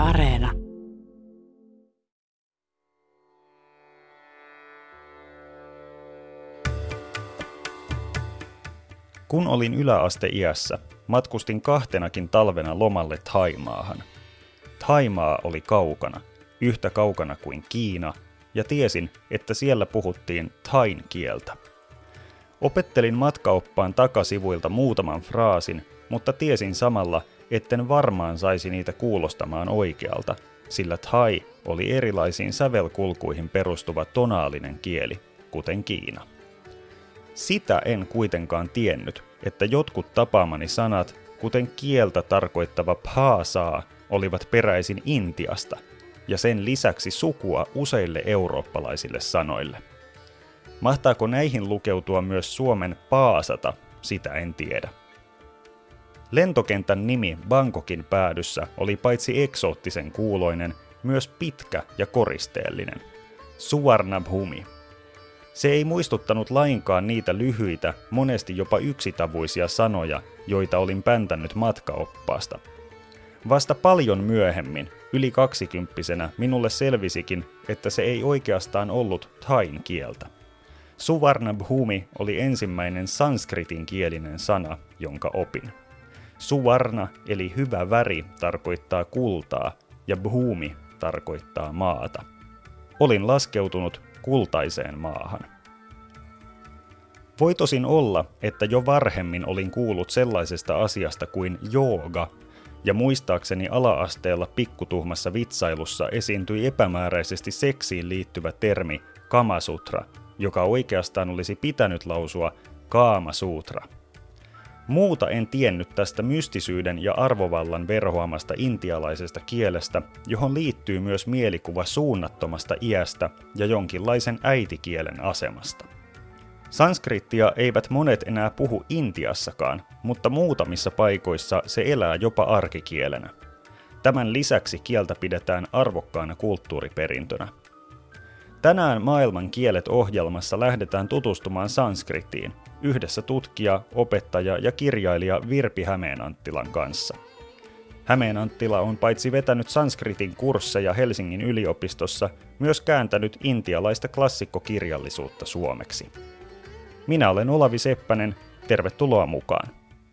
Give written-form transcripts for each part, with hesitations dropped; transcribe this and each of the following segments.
Areena. Kun olin yläasteiässä, matkustin 2 talvena lomalle Thaimaahan. Thaimaa oli kaukana, yhtä kaukana kuin Kiina, ja tiesin, että siellä puhuttiin thain kieltä. Opettelin matkaoppaan takasivuilta muutaman fraasin, mutta tiesin samalla, etten varmaan saisi niitä kuulostamaan oikealta, sillä thai oli erilaisiin sävelkulkuihin perustuva tonaalinen kieli, kuten Kiina. Sitä en kuitenkaan tiennyt, että jotkut tapaamani sanat, kuten kieltä tarkoittava bhasa, olivat peräisin Intiasta, ja sen lisäksi sukua useille eurooppalaisille sanoille. Mahtaako näihin lukeutua myös suomen paasata, sitä en tiedä. Lentokentän nimi Bangkokin päädyssä oli paitsi eksoottisen kuuloinen, myös pitkä ja koristeellinen. Suvarnabhumi. Se ei muistuttanut lainkaan niitä lyhyitä, monesti jopa yksitavuisia sanoja, joita olin päntänyt matkaoppaasta. Vasta paljon myöhemmin, yli 20-vuotiaana, minulle selvisikin, että se ei oikeastaan ollut thain kieltä. Suvarnabhumi oli ensimmäinen sanskritin kielinen sana, jonka opin. Suvarna eli hyvä väri tarkoittaa kultaa ja bhumi tarkoittaa maata. Olin laskeutunut kultaiseen maahan. Voi tosin olla, että jo varhemmin olin kuullut sellaisesta asiasta kuin jooga, ja muistaakseni ala-asteella pikkutuhmassa vitsailussa esiintyi epämääräisesti seksiin liittyvä termi kamasutra, joka oikeastaan olisi pitänyt lausua kaamasutra. Muuta en tiennyt tästä mystisyyden ja arvovallan verhoamasta intialaisesta kielestä, johon liittyy myös mielikuva suunnattomasta iästä ja jonkinlaisen äitikielen asemasta. Sanskrittia eivät monet enää puhu Intiassakaan, mutta muutamissa paikoissa se elää jopa arkikielenä. Tämän lisäksi kieltä pidetään arvokkaana kulttuuriperintönä. Tänään Maailman kielet -ohjelmassa lähdetään tutustumaan sanskritiin yhdessä tutkija, opettaja ja kirjailija Virpi Hämeenanttilan kanssa. Hämeenanttila on paitsi vetänyt sanskritin kursseja Helsingin yliopistossa, myös kääntänyt intialaista klassikkokirjallisuutta suomeksi. Minä olen Olavi Seppänen, tervetuloa mukaan.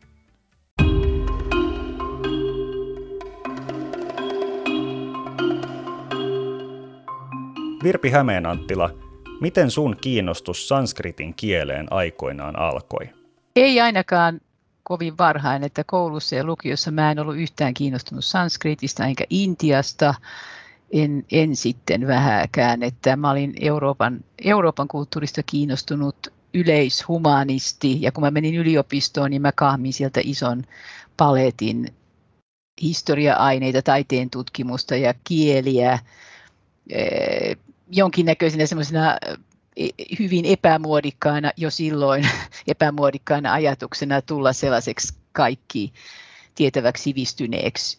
Virpi Hämeenanttila, miten sun kiinnostus sanskritin kieleen aikoinaan alkoi? Ei ainakaan kovin varhain, että koulussa ja lukiossa mä en ollut yhtään kiinnostunut sanskritista enkä Intiasta, en sitten vähääkään, että mä olin Euroopan kulttuurista kiinnostunut yleishumanisti, ja kun mä menin yliopistoon, niin mä kahmin sieltä ison paletin historia-aineita, taiteen tutkimusta ja kieliä, jonkinnäköisenä semmoisena hyvin epämuodikkaana jo silloin epämuodikkaana ajatuksena tulla sellaiseksi kaikki tietäväksi sivistyneeksi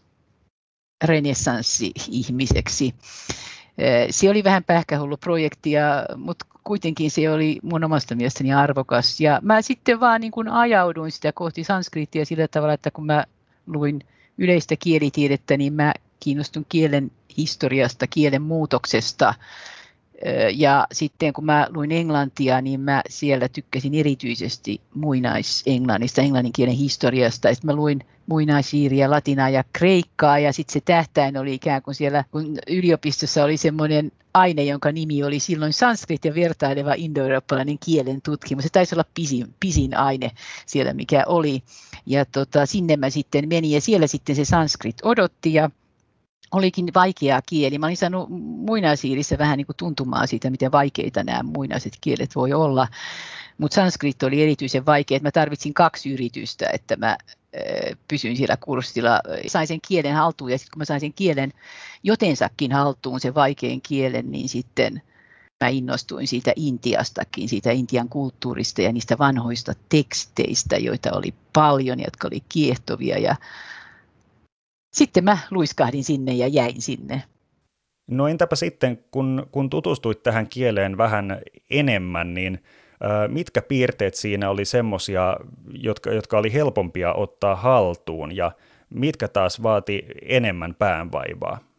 renessanssi-ihmiseksi. Se oli vähän pähkähullu projekti, mutta kuitenkin se oli mun omasta mielestäni arvokas. Ja mä sitten vaan niin kuin ajauduin sitä kohti sanskriittia sillä tavalla, että kun mä luin yleistä kielitiedettä, niin mä kiinnostun kielen historiasta, kielen muutoksesta. Ja sitten kun mä luin englantia, niin mä siellä tykkäsin erityisesti muinais-englannista, englannin kielen historiasta. Ja sitten mä luin muinaisiiriä, latinaa ja kreikkaa, ja sitten se tähtäin oli ikään kuin siellä, kun yliopistossa oli semmoinen aine, jonka nimi oli silloin sanskrit ja vertaileva indoeurooppalainen kielen tutkimus. Se taisi olla pisin aine siellä, mikä oli. Ja sinne mä sitten menin, ja siellä sitten se sanskrit odotti, ja olikin vaikea kieli. Mä olin saanut muinaisiirissä vähän niin kuin tuntumaan siitä, miten vaikeita nämä muinaiset kielet voi olla. Mutta sanskrit oli erityisen vaikea, että mä tarvitsin 2 yritystä, että mä pysyin siellä kurssilla. Sain sen kielen haltuun, ja sitten kun mä sain sen kielen jotensakin haltuun, sen vaikean kielen, niin sitten mä innostuin siitä Intiastakin, siitä Intian kulttuurista ja niistä vanhoista teksteistä, joita oli paljon, jotka oli kiehtovia, ja sitten mä luiskahdin sinne ja jäin sinne. No entäpä sitten, kun tutustuit tähän kieleen vähän enemmän, niin mitkä piirteet siinä oli semmoisia, jotka oli helpompia ottaa haltuun, ja mitkä taas vaati enemmän päänvaivaa?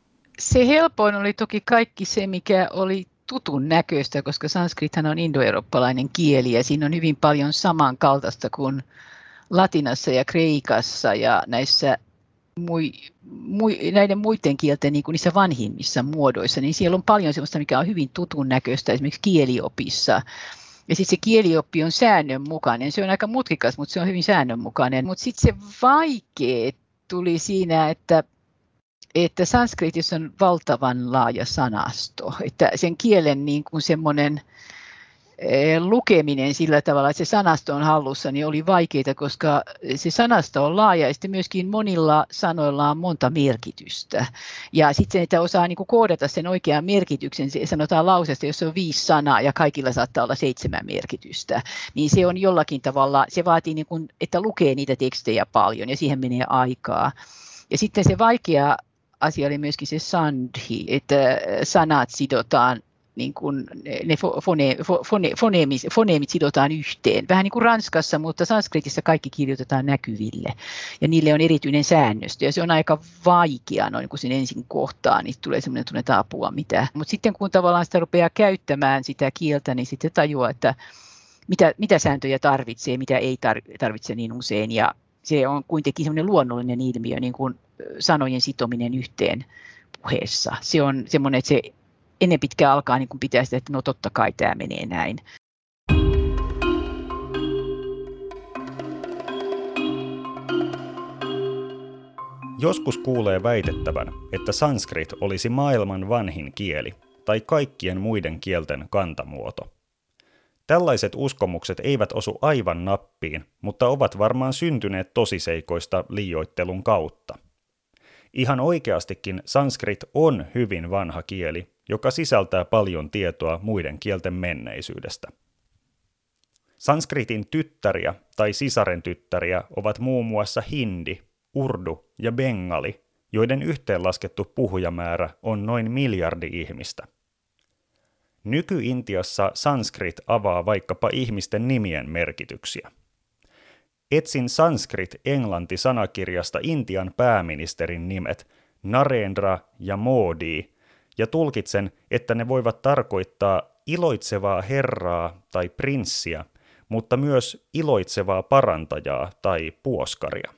Se helpoin oli toki kaikki se, mikä oli tutun näköistä, koska sanskrithan on indoeurooppalainen kieli ja siinä on hyvin paljon samankaltaista kuin latinassa ja kreikassa ja näissä näiden muiden kielten niin kuin niissä vanhimmissa muodoissa, niin siellä on paljon sellaista, mikä on hyvin tutun näköistä esimerkiksi kieliopissa. Ja sitten se kielioppi on säännönmukainen. Se on aika mutkikas, mutta se on hyvin säännönmukainen. Mutta sitten se vaikea tuli siinä, että sanskritissa on valtavan laaja sanasto. Että sen kielen niin kuin semmoinen lukeminen sillä tavalla, että se sanasto on hallussa, niin oli vaikeaa, koska se sanasto on laaja ja sitten myöskin monilla sanoilla on monta merkitystä. Ja sitten se, että osaa niin kuin koodata sen oikean merkityksen, sanotaan lauseesta, jos on 5 sanaa ja kaikilla saattaa olla 7 merkitystä, niin se on jollakin tavalla, se vaatii, niin kuin, että lukee niitä tekstejä paljon ja siihen menee aikaa. Ja sitten se vaikea asia oli myöskin se sandhi, että sanat sidotaan, niin kuin ne foneemit sidotaan yhteen. Vähän niin kuin ranskassa, mutta sanskritissa kaikki kirjoitetaan näkyville. Ja niille on erityinen säännöstö. Ja se on aika vaikea noin kun sen ensin kohtaa, niin tulee semmoinen tunne, että apua mitä. Mutta sitten kun tavallaan sitä rupeaa käyttämään sitä kieltä, niin sitten tajuaa, että mitä sääntöjä tarvitsee, mitä ei tarvitse niin usein. Ja se on kuitenkin semmoinen luonnollinen ilmiö, niin kuin sanojen sitominen yhteen puheessa. Se on semmoinen, että se ennen pitkään alkaa niin kuin pitää sitä, että no totta kai tämä menee näin. Joskus kuulee väitettävän, että sanskrit olisi maailman vanhin kieli tai kaikkien muiden kielten kantamuoto. Tällaiset uskomukset eivät osu aivan nappiin, mutta ovat varmaan syntyneet tosiseikoista liioittelun kautta. Ihan oikeastikin sanskrit on hyvin vanha kieli, joka sisältää paljon tietoa muiden kielten menneisyydestä. Sanskritin tyttäriä tai sisaren tyttäriä ovat muun muassa hindi, urdu ja bengali, joiden yhteenlaskettu puhujamäärä on noin 1 miljardi ihmistä. Nyky-Intiassa sanskrit avaa vaikkapa ihmisten nimien merkityksiä. Etsin sanskrit-englanti-sanakirjasta Intian pääministerin nimet Narendra ja Modi ja tulkitsen, että ne voivat tarkoittaa iloitsevaa herraa tai prinssiä, mutta myös iloitsevaa parantajaa tai puoskaria.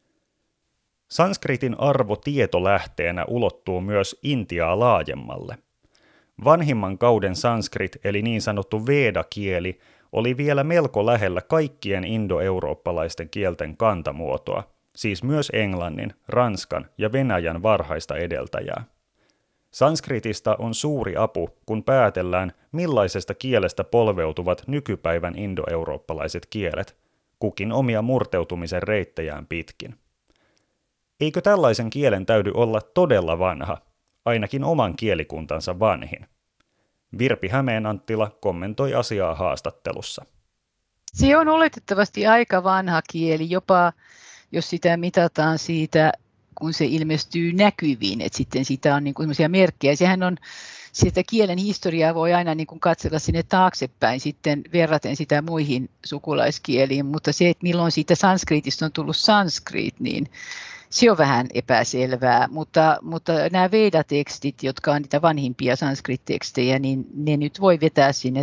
Sanskritin arvo tietolähteenä ulottuu myös Intiaa laajemmalle. Vanhimman kauden sanskrit eli niin sanottu Veda-kieli oli vielä melko lähellä kaikkien indoeurooppalaisten kielten kantamuotoa, siis myös englannin, ranskan ja venäjän varhaista edeltäjää. Sanskritista on suuri apu, kun päätellään, millaisesta kielestä polveutuvat nykypäivän indoeurooppalaiset kielet, kukin omia murteutumisen reittejään pitkin. Eikö tällaisen kielen täydy olla todella vanha, ainakin oman kielikuntansa vanhin? Virpi Hämeenanttila kommentoi asiaa haastattelussa. Se on oletettavasti aika vanha kieli, jopa jos sitä mitataan siitä, kun se ilmestyy näkyviin, että sitten siitä on niin kuin sellaisia merkkejä. Sehän on, sitä kielen historiaa voi aina niin kuin katsella sinne taaksepäin sitten verraten sitä muihin sukulaiskieliin, mutta se, että milloin siitä sanskritista on tullut sanskrit, niin se on vähän epäselvää, mutta nämä Veda-tekstit, jotka on niitä vanhimpia sanskrit-tekstejä, niin ne nyt voi vetää sinne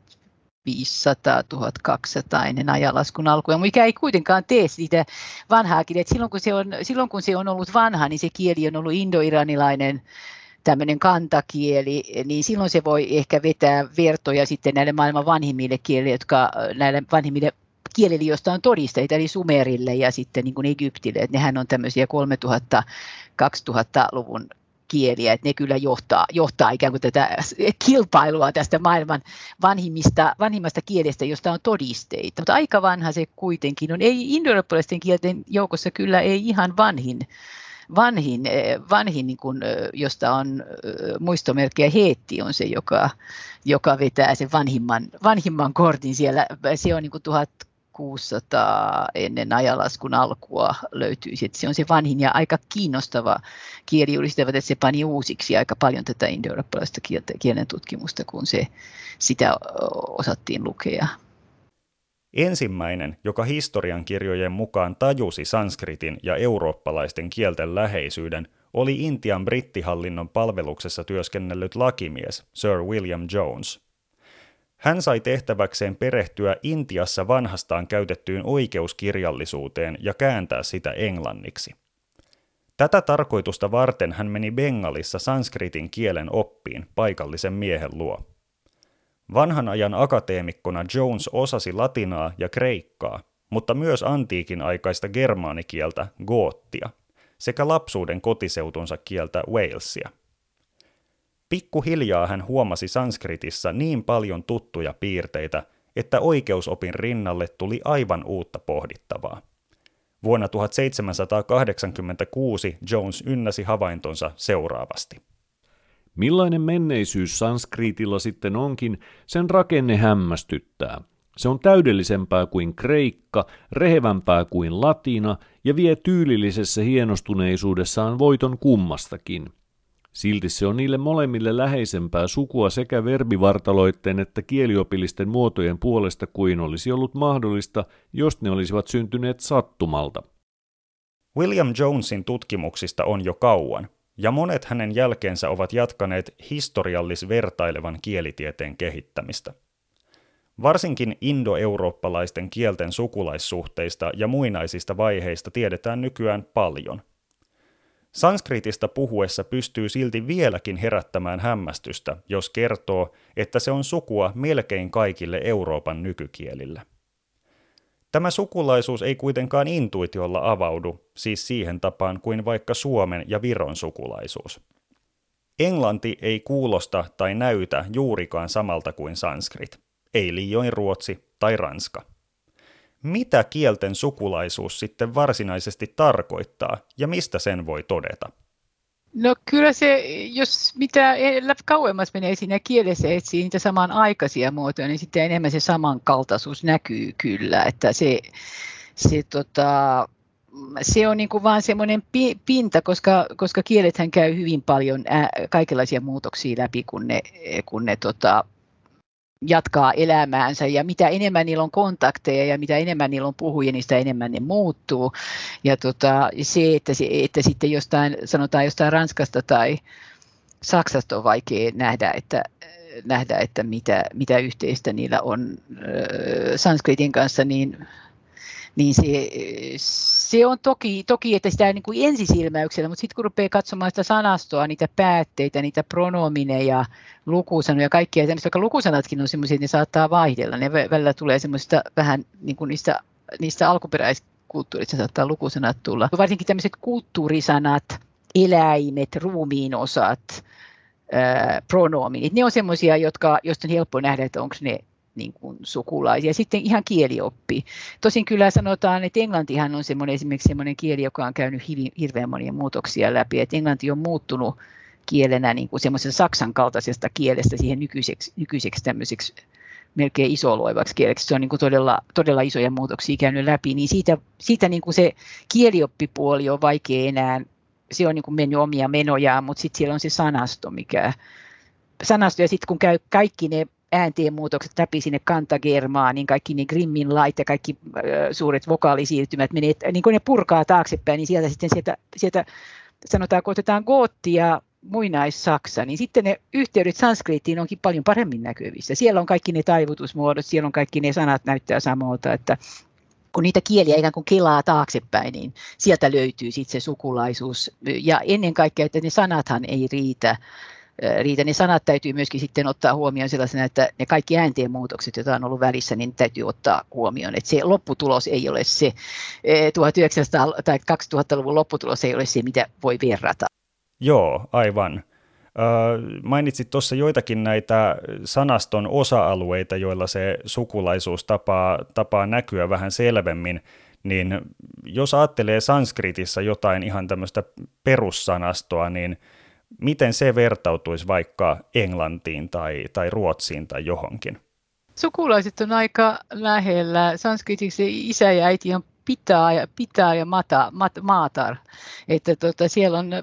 1500-1200 ennen ajanlaskun alkua, mikä ei kuitenkaan tee siitä vanhaa kieltä. Silloin kun se on ollut vanha, niin se kieli on ollut indoiranilainen tämmöinen kantakieli, niin silloin se voi ehkä vetää vertoja sitten näille maailman vanhimmille kielille, jotka näille vanhimmille kielille, joista on todisteita, eli Sumerille ja sitten niin kuin Egyptille, että nehän on tämmöisiä 3000-2000-luvun kieliä, että ne kyllä johtaa ikään kuin tätä kilpailua tästä maailman vanhimmasta kielestä, josta on todisteita. Mutta aika vanha se kuitenkin on. Ei indoeurooppalaisten kielten joukossa kyllä ei ihan vanhin niin kuin, josta on muistomerkkiä, Heetti on se, joka vetää sen vanhimman kortin siellä. Se on niin kuin 1600 ennen ajanlaskun alkua löytyisi. Että se on se vanhin ja aika kiinnostava kieli. Julistavat, että se pani uusiksi aika paljon tätä indoeurooppalaista kielen tutkimusta, kun sitä osattiin lukea. Ensimmäinen, joka historiankirjojen mukaan tajusi sanskritin ja eurooppalaisten kielten läheisyyden, oli Intian brittihallinnon palveluksessa työskennellyt lakimies Sir William Jones. Hän sai tehtäväkseen perehtyä Intiassa vanhastaan käytettyyn oikeuskirjallisuuteen ja kääntää sitä englanniksi. Tätä tarkoitusta varten hän meni Bengalissa sanskritin kielen oppiin paikallisen miehen luo. Vanhan ajan akateemikkona Jones osasi latinaa ja kreikkaa, mutta myös antiikin aikaista germaanikieltä goottia sekä lapsuuden kotiseutunsa kieltä Walesia. Pikkuhiljaa hän huomasi sanskritissa niin paljon tuttuja piirteitä, että oikeusopin rinnalle tuli aivan uutta pohdittavaa. Vuonna 1786 Jones ynnäsi havaintonsa seuraavasti. Millainen menneisyys sanskriitilla sitten onkin, sen rakenne hämmästyttää. Se on täydellisempää kuin kreikka, rehevämpää kuin latina ja vie tyylillisessä hienostuneisuudessaan voiton kummastakin. Silti se on niille molemmille läheisempää sukua sekä verbivartaloitten että kieliopillisten muotojen puolesta kuin olisi ollut mahdollista, jos ne olisivat syntyneet sattumalta. William Jonesin tutkimuksista on jo kauan, ja monet hänen jälkeensä ovat jatkaneet historiallis-vertailevan kielitieteen kehittämistä. Varsinkin indoeurooppalaisten kielten sukulaissuhteista ja muinaisista vaiheista tiedetään nykyään paljon. Sanskritista puhuessa pystyy silti vieläkin herättämään hämmästystä, jos kertoo, että se on sukua melkein kaikille Euroopan nykykielillä. Tämä sukulaisuus ei kuitenkaan intuitiolla avaudu, siis siihen tapaan kuin vaikka Suomen ja Viron sukulaisuus. Englanti ei kuulosta tai näytä juurikaan samalta kuin sanskrit, ei liioin ruotsi tai ranska. Mitä kielten sukulaisuus sitten varsinaisesti tarkoittaa ja mistä sen voi todeta? No kyllä se, jos mitä kauemmas menee siinä kielessä etsii niitä samanaikaisia muotoja, niin sitten enemmän se samankaltaisuus näkyy kyllä, että se on niin kuin vaan semmoinen pinta, koska kielethän käy hyvin paljon kaikenlaisia muutoksia läpi, kun ne jatkaa elämäänsä ja mitä enemmän niillä on kontakteja ja mitä enemmän niillä on puhujia, niin sitä enemmän ne muuttuu. Ja se, että sitten sanotaan jostain Ranskasta tai Saksasta on vaikea nähdä, että mitä yhteistä niillä on sanskritin kanssa, niin se on toki, että sitä niin kuin ensisilmäyksellä, mutta sitten kun rupeaa katsomaan sitä sanastoa, niitä päätteitä, niitä pronomineja, lukusanoja, kaikkia tämmöistä, vaikka lukusanatkin on semmoisia, että ne saattaa vaihdella. Ne välillä tulee semmoista vähän niin kuin niistä alkuperäiskulttuurista saattaa lukusanat tulla. Varsinkin tämmöiset kulttuurisanat, eläimet, ruumiinosat, pronominit, ne on semmoisia, joista on helppo nähdä, että onko ne niin kuin sukulaisia. Sitten ihan kielioppi. Tosin kyllä sanotaan, että englantihan on esimerkiksi semmoinen kieli, joka on käynyt hirveän monia muutoksia läpi. Että englanti on muuttunut kielenä niin kuin semmoisesta saksan kaltaisesta kielestä siihen nykyiseksi tämmöiseksi melkein isoloivaksi kieleksi. Se on niin kuin todella isoja muutoksia käynyt läpi. Niin siitä niin kuin se kielioppipuoli on vaikea enää. Se on niin kuin mennyt omia menojaan, mutta sitten siellä on se sanasto ja sitten kun käy kaikki ne äänteen muutokset läpi sinne kantagermaan, niin kaikki ne Grimmin lait ja kaikki suuret vokaalisiirtymät menee, niin kun ne purkaa taaksepäin, niin sieltä sanotaan, kun otetaan gootti ja muinais-saksa, niin sitten ne yhteydet sanskriittiin onkin paljon paremmin näkyvissä. Siellä on kaikki ne taivutusmuodot, siellä on kaikki ne sanat näyttää samalta, että kun niitä kieliä ikään kuin kelaa taaksepäin, niin sieltä löytyy sitten se sukulaisuus. Ja ennen kaikkea, että ne sanathan ei riitä. Ne sanat täytyy myöskin sitten ottaa huomioon sellaisena, että ne kaikki äänteen muutokset, joita on ollut välissä, niin täytyy ottaa huomioon. Että se lopputulos ei ole se 1900- tai 2000-luvun lopputulos ei ole se, mitä voi verrata. Joo, aivan. Mainitsit tuossa joitakin näitä sanaston osa-alueita, joilla se sukulaisuus tapaa näkyä vähän selvemmin, niin jos ajattelee sanskritissa jotain ihan tämmöistä perussanastoa, niin miten se vertautuisi vaikka englantiin tai ruotsiin tai johonkin? Sukulaiset on aika lähellä. Sanskritiksi isä ja äiti on pitää ja maatar. Että siellä on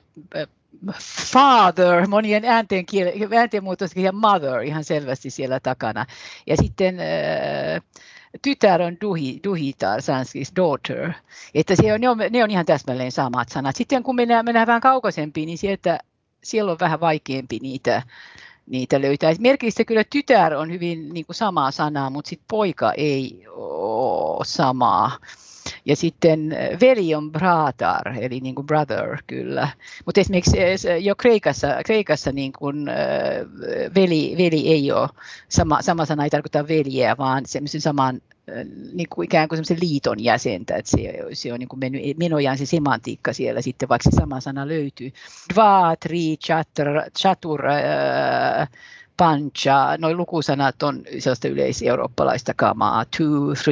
father, monien äänteen muutosta ja mother ihan selvästi siellä takana. Ja sitten tytär on duhitar, sanskrit daughter. Että ne on ihan täsmälleen samat sanat. Sitten kun mennään vähän kaukaisempiin, niin siellä on vähän vaikeampi niitä löytää. Merkillistä kyllä tytär on hyvin niin kuin samaa sanaa, mutta sitten poika ei ole samaa. Ja sitten veli on bratar, eli niin kuin brother kyllä. Mutta esimerkiksi jo Kreikassa niin kuin, veli ei ole, sama sana ei tarkoita veljeä, vaan semmoisen saman niin kuin ikään kuin semmoisen liiton jäsentä, että se on niin kuin menojaan se semantiikka siellä sitten, vaikka se sama sana löytyy. Dva, tri, chatur, pancha, noi lukusanat on sellaista yleiseurooppalaista kamaa, 2,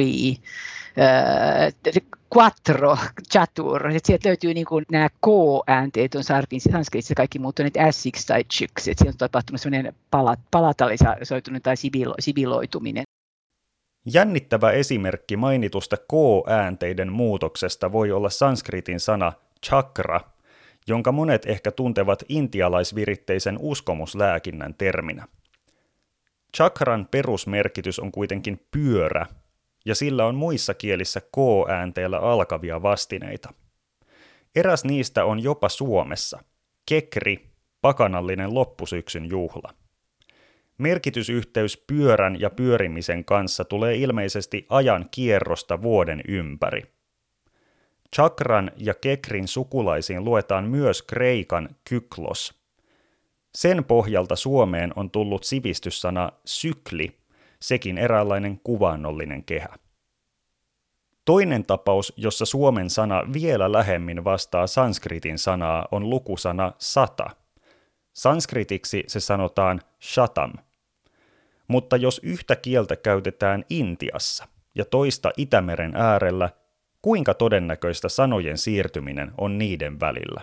3, quattro, chatur. Sieltä löytyy niin kuin nämä k-äänteet on sanskritissa, kaikki muuttuneet s-iksi tai chyksi. Siellä on tapahtunut sellainen palatalisoitunut tai sibiloituminen. Jännittävä esimerkki mainitusta k-äänteiden muutoksesta voi olla sanskritin sana chakra, jonka monet ehkä tuntevat intialaisviritteisen uskomuslääkinnän terminä. Chakran perusmerkitys on kuitenkin pyörä, ja sillä on muissa kielissä k-äänteellä alkavia vastineita. Eräs niistä on jopa Suomessa, kekri, pakanallinen loppusyksyn juhla. Merkitysyhteys pyörän ja pyörimisen kanssa tulee ilmeisesti ajan kierrosta vuoden ympäri. Chakran ja kekrin sukulaisiin luetaan myös kreikan kyklos. Sen pohjalta Suomeen on tullut sivistyssana sykli, sekin eräänlainen kuvaannollinen kehä. Toinen tapaus, jossa suomen sana vielä lähemmin vastaa sanskritin sanaa, on lukusana 100. Sanskritiksi se sanotaan shatam. Mutta jos yhtä kieltä käytetään Intiassa ja toista Itämeren äärellä, kuinka todennäköistä sanojen siirtyminen on niiden välillä?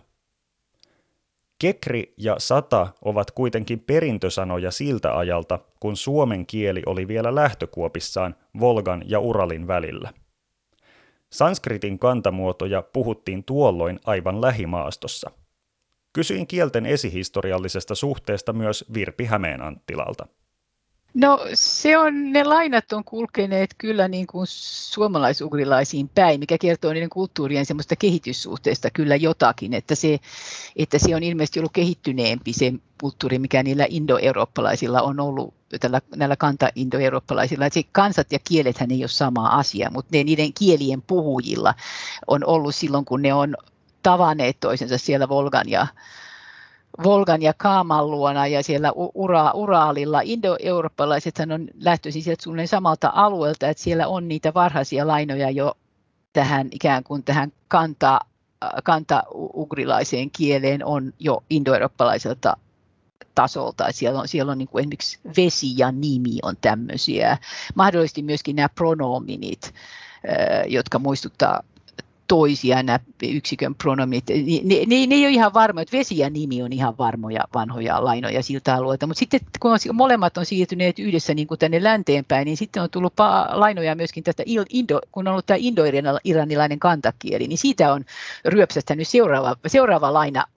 Kekri ja 100 ovat kuitenkin perintösanoja siltä ajalta, kun suomen kieli oli vielä lähtökuopissaan Volgan ja Uralin välillä. Sanskritin kantamuotoja puhuttiin tuolloin aivan lähimaastossa. Kysyin kielten esihistoriallisesta suhteesta myös Virpi Hämeenanttilalta. No ne lainat on kulkeneet kyllä niin kuin suomalaisugrilaisiin päin, mikä kertoo niiden kulttuurien semmoista kehityssuhteesta kyllä jotakin, että se on ilmeisesti ollut kehittyneempi se kulttuuri, mikä niillä indoeurooppalaisilla on ollut, näillä kanta-indoeurooppalaisilla. Että se kansat ja kielethän ei ole sama asia, mutta niiden kielien puhujilla on ollut silloin, kun ne on tavanneet toisensa siellä Volgan ja Kaaman luona ja siellä Uraalilla. Indoeurooppalaisethan on lähtöisin sieltä suunnilleen samalta alueelta, että siellä on niitä varhaisia lainoja jo tähän ikään kuin tähän kanta-ugrilaiseen kieleen on jo indoeurooppalaiselta tasolta. Siellä on niin kuin esimerkiksi vesi ja nimi on tämmöisiä. Mahdollisesti myöskin nämä pronominit, jotka muistuttaa toisia nämä yksikön pronomit. Ne ei ole ihan varmoja, että vesi ja nimi on ihan varmoja vanhoja lainoja siltä alueelta, mutta sitten kun molemmat on siirtyneet yhdessä niin kuin tänne länteenpäin, niin sitten on tullut lainoja myöskin tästä, kun on ollut tämä indo-iranilainen kantakieli, niin siitä on ryöpsästänyt seuraava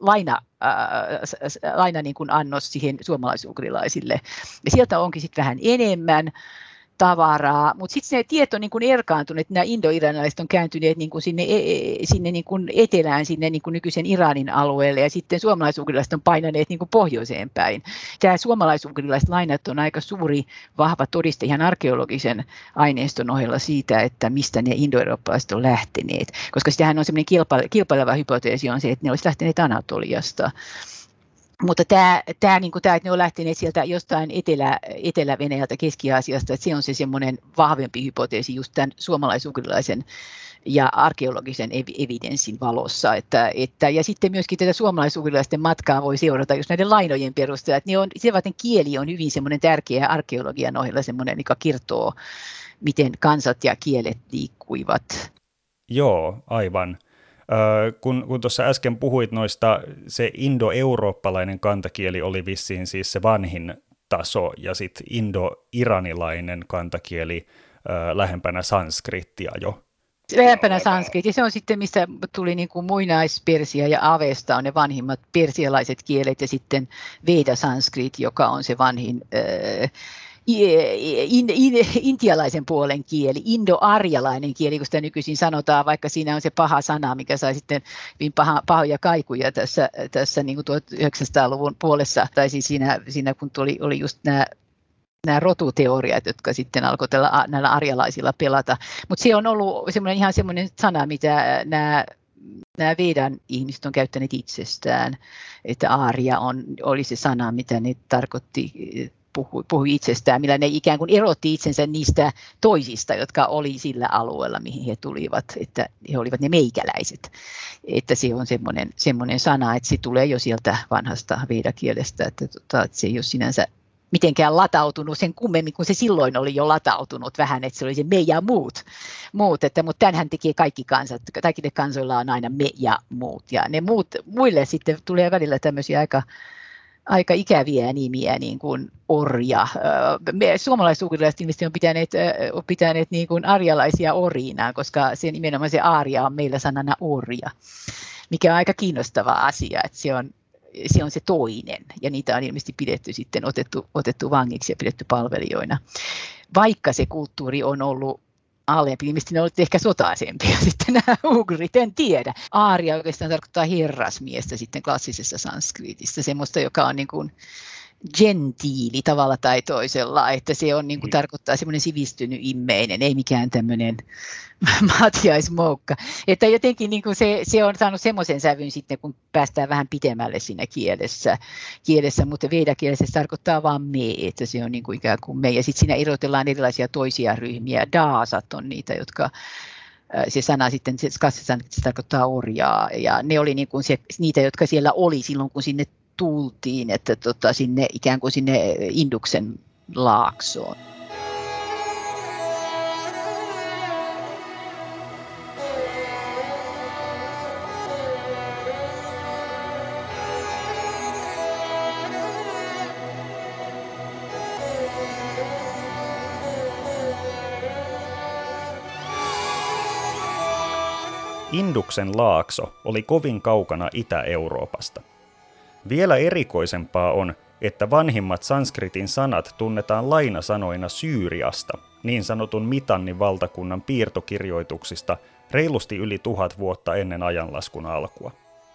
laina niin kuin annos siihen suomalaisugrilaisille. Ja sieltä onkin sitten vähän enemmän tavaraa, mutta sitten ne tiet on niin kuin erkaantuneet, että nämä indo-iranilaiset on kääntyneet niin kuin sinne niin kuin etelään, sinne niin kuin nykyisen Iranin alueelle, ja sitten suomalaisugrilaiset on painaneet niin kuin pohjoiseen päin. Tämä suomalaisugrilaiset lainat on aika suuri, vahva todiste ihan arkeologisen aineiston ohella siitä, että mistä ne indo-eurooppalaiset on lähteneet, koska sitähän on semmoinen kilpaileva hypoteesi on se, että ne olisi lähteneet Anatoliasta. Mutta tämä, että ne on lähteneet sieltä jostain Etelä-Venäjältä, Keski-Aasiasta, että se on se semmoinen vahvempi hypoteesi just tämän suomalaisugrilaisen ja arkeologisen evidenssin valossa. Ja sitten myöskin tätä suomalaisugrilaisten matkaa voi seurata just näiden lainojen perusteella. Että kieli on hyvin semmoinen tärkeä arkeologian ohella semmoinen, joka kertoo, miten kansat ja kielet liikkuivat. Joo, aivan. Kun tuossa äsken puhuit noista, se indo-eurooppalainen kantakieli oli vissiin siis se vanhin taso, ja sitten indo-iranilainen kantakieli lähempänä sanskrittia jo. Lähempänä sanskritia. Se on sitten, missä tuli niin kuin muinaispersia ja avesta on ne vanhimmat persialaiset kielet, ja sitten Veda-sanskrit, joka on se vanhin intialaisen puolen kieli, indoarjalainen kieli, kun sitä nykyisin sanotaan, vaikka siinä on se paha sana, mikä sai sitten hyvin pahoja kaikuja tässä niin kuin 1900-luvun puolessa, tai siis siinä kun oli just nämä rotuteoriat, jotka sitten alkoi näillä arjalaisilla pelata. Mutta se on ollut ihan semmoinen sana, mitä nämä Vedan ihmiset on käyttäneet itsestään, että Arya oli se sana, mitä ne tarkoitti, puhui itsestään, millä ne ikään kuin erotti itsensä niistä toisista, jotka oli sillä alueella, mihin he tulivat, että he olivat ne meikäläiset. Että se on semmoinen sana, että se tulee jo sieltä vanhasta Veda-kielestä, että se ei ole sinänsä mitenkään latautunut sen kummemmin, kun se silloin oli jo latautunut vähän, että se oli se me ja muut mutta tämänhän tekee kaikki kansat, kaikille kansoilla on aina me ja muut, ja ne muille sitten tulee välillä tämmöisiä aika ikäviä nimiä, niin kuin orja. Suomalaisuudelaiset ilmeisesti on pitäneet niin kuin arjalaisia orjina, koska se nimenomaan se Arja on meillä sanana orja, mikä on aika kiinnostava asia, että se on se toinen, ja niitä on ilmeisesti pidetty sitten otettu vangiksi ja pidetty palvelijoina. Vaikka se kulttuuri on ollut alempi, ilmeisesti ne ovat ehkä sotaisempia sitten nämä ugrit, en tiedä. Arya oikeastaan tarkoittaa herrasmiestä sitten klassisessa sanskritissa, semmoista, joka on niin kuin gentiili tavalla tai toisella, että se on niin kuin tarkoittaa semmoinen sivistynyt immeinen, ei mikään tämmöinen matiaismoukka. Että jotenkin niin kuin se on saanut semmoisen sävyn sitten, kun päästään vähän pitemmälle siinä kielessä, mutta Veda-kielessä se tarkoittaa vaan me, että se on niin kuin ikään kuin me. Ja sitten siinä erotellaan erilaisia toisia ryhmiä. Daasat on niitä, jotka se sana sitten, se tarkoittaa orjaa, ja ne oli niin kuin niitä, jotka siellä oli silloin, kun sinne tultiin, että sinne ikään kuin sinne Induksen laaksoon. Induksen laakso oli kovin kaukana Itä-Euroopasta. Vielä erikoisempaa on, että vanhimmat sanskritin sanat tunnetaan lainasanoina Syyriasta, niin sanotun Mitannin valtakunnan piirtokirjoituksista reilusti yli 1000 vuotta ennen ajanlaskun alkua.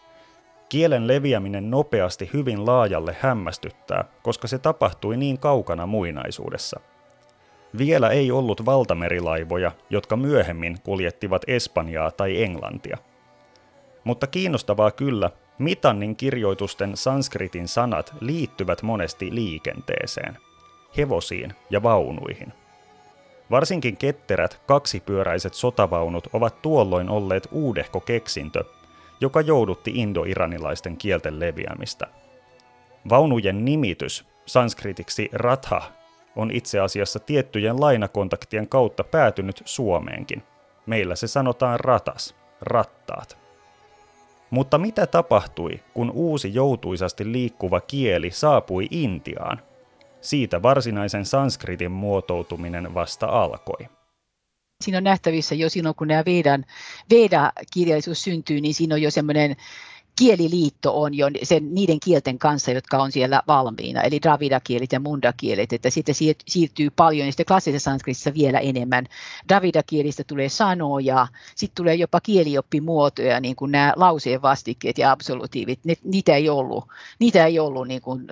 Kielen leviäminen nopeasti hyvin laajalle hämmästyttää, koska se tapahtui niin kaukana muinaisuudessa. Vielä ei ollut valtamerilaivoja, jotka myöhemmin kuljettivat Espanjaa tai Englantia. Mutta kiinnostavaa kyllä, Mitannin kirjoitusten sanskritin sanat liittyvät monesti liikenteeseen, hevosiin ja vaunuihin. Varsinkin ketterät kaksipyöräiset sotavaunut ovat tuolloin olleet uudehko keksintö, joka joudutti indo-iranilaisten kielten leviämistä. Vaunujen nimitys, sanskritiksi ratha, on itse asiassa tiettyjen lainakontaktien kautta päätynyt Suomeenkin. Meillä se sanotaan ratas, rattaat. Mutta mitä tapahtui, kun uusi joutuisasti liikkuva kieli saapui Intiaan? Siitä varsinaisen sanskritin muotoutuminen vasta alkoi. Siinä on nähtävissä jo silloin, kun nämä Veda-kirjallisuus syntyy, niin siinä on jo semmoinen kieliliitto on jo niiden kielten kanssa, jotka on siellä valmiina, eli Dravida-kielet ja Munda-kielet, että sitten siirtyy paljon, ja sitten klassisessa sanskritissa vielä enemmän. Dravida-kielistä tulee sanoja, sitten tulee jopa kielioppimuotoja, niin kuin nämä lauseen vastikkeet ja absolutiivit, niitä ei ollut niin kuin,